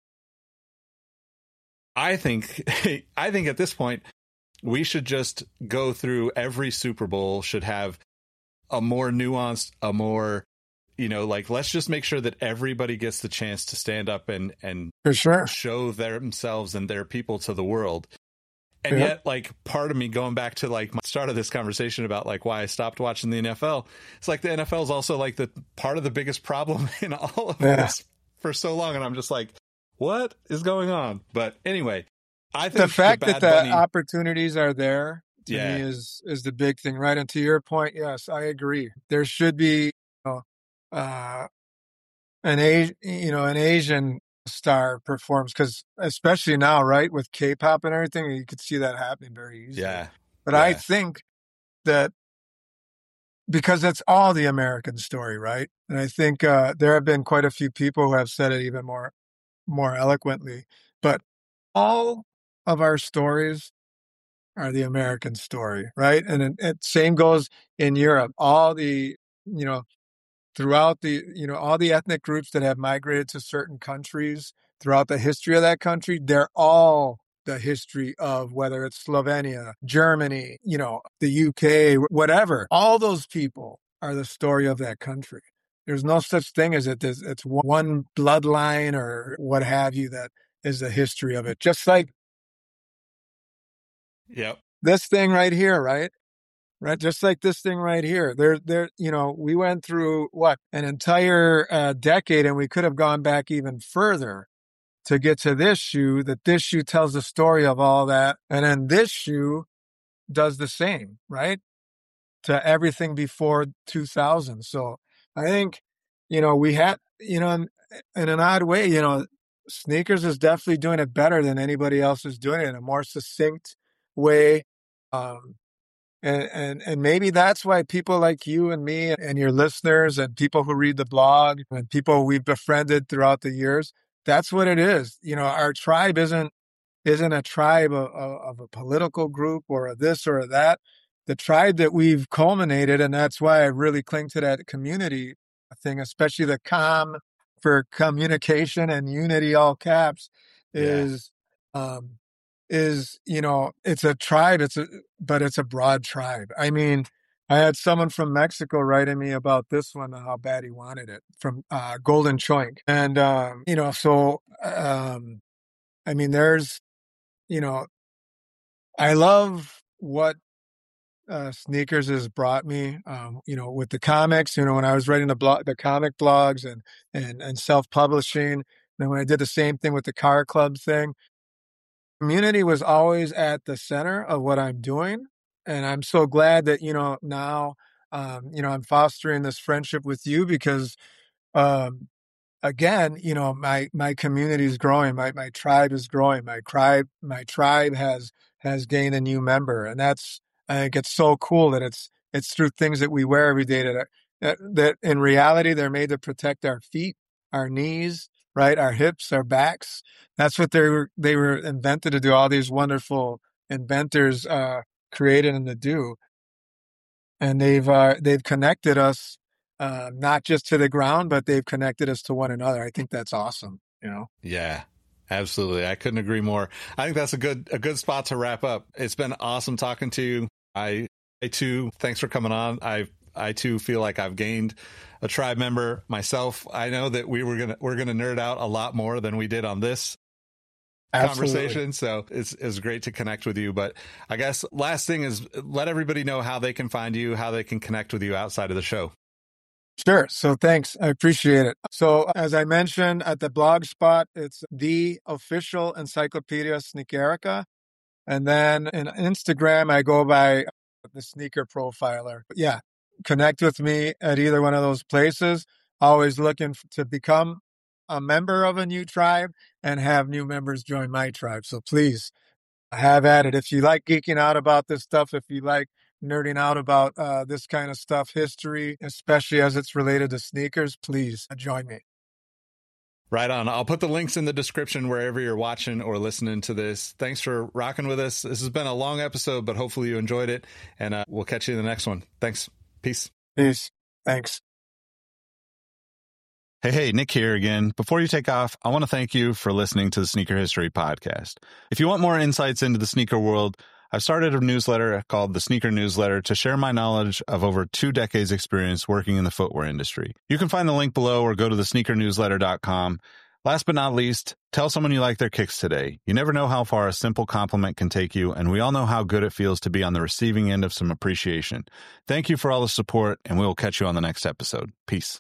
I think at this point, we should just go through every Super Bowl, should have a more nuanced, a more, like, let's just make sure that everybody gets the chance to stand up and For sure. show themselves and their people to the world. And yet, like, part of me, going back to like my start of this conversation about like why I stopped watching the NFL, it's like the NFL is also like the part of the biggest problem in all of this for so long. And I'm just like, what is going on? But anyway, I think the fact that the Bunny, opportunities are there to me is the big thing, right? And to your point, yes, I agree. There should be an Asian star performs, because especially now, right, with K-pop and everything, you could see that happening very easily. But I think that because it's all the American story, right? And I think there have been quite a few people who have said it even more eloquently, but all of our stories are the American story, right? And it same goes in Europe. All the, throughout the, all the ethnic groups that have migrated to certain countries throughout the history of that country, they're all the history of, whether it's Slovenia, Germany, the UK, whatever. All those people are the story of that country. There's no such thing as it's one bloodline or what have you that is the history of it. Just like this thing right here, right? Right, just like this thing right here. We went through an entire decade, and we could have gone back even further to get to this shoe. That this shoe tells the story of all that, and then this shoe does the same, right? To everything before 2000. So I think, we had, in an odd way, sneakers is definitely doing it better than anybody else is doing it in a more succinct way. And maybe that's why people like you and me and your listeners and people who read the blog and people we've befriended throughout the years, that's what it is. Our tribe isn't a tribe of a political group or a this or a that. The tribe that we've culminated, and that's why I really cling to that community thing, especially the COM for communication and unity, all caps, is it's a tribe, but it's a broad tribe. I mean, I had someone from Mexico writing me about this one, how bad he wanted it, from Golden Choink. And, I mean, there's, I love what sneakers has brought me, with the comics, when I was writing the comic blogs and self-publishing. Then when I did the same thing with the car club thing, community was always at the center of what I'm doing. And I'm so glad that, now, I'm fostering this friendship with you because, again, my community is growing. My tribe is growing. My tribe has gained a new member. And I think it's so cool that it's through things that we wear every day that in reality, they're made to protect our feet, our knees, right? Our hips, our backs. That's what they were invented to do. All these wonderful inventors created them to do. And they've connected us, not just to the ground, but they've connected us to one another. I think that's awesome. Yeah, absolutely. I couldn't agree more. I think that's a good spot to wrap up. It's been awesome talking to you. I too, thanks for coming on. I too feel like I've gained a tribe member myself. I know that we're gonna nerd out a lot more than we did on this conversation. So it's great to connect with you. But I guess last thing is let everybody know how they can find you, how they can connect with you outside of the show. Sure. So thanks. I appreciate it. So as I mentioned at the blog spot, it's the official Encyclopedia Sneakerica. And then in Instagram, I go by the Sneaker Profiler. Yeah. Connect with me at either one of those places. Always looking to become a member of a new tribe and have new members join my tribe. So please have at it. If you like geeking out about this stuff, if you like nerding out about this kind of stuff, history, especially as it's related to sneakers, please join me. Right on. I'll put the links in the description wherever you're watching or listening to this. Thanks for rocking with us. This has been a long episode, but hopefully you enjoyed it. And we'll catch you in the next one. Thanks. Peace. Peace. Thanks. Hey, Nick here again. Before you take off, I want to thank you for listening to the Sneaker History Podcast. If you want more insights into the sneaker world, I've started a newsletter called The Sneaker Newsletter to share my knowledge of over 2 decades experience working in the footwear industry. You can find the link below or go to thesneakernewsletter.com. Last but not least, tell someone you like their kicks today. You never know how far a simple compliment can take you, and we all know how good it feels to be on the receiving end of some appreciation. Thank you for all the support, and we will catch you on the next episode. Peace.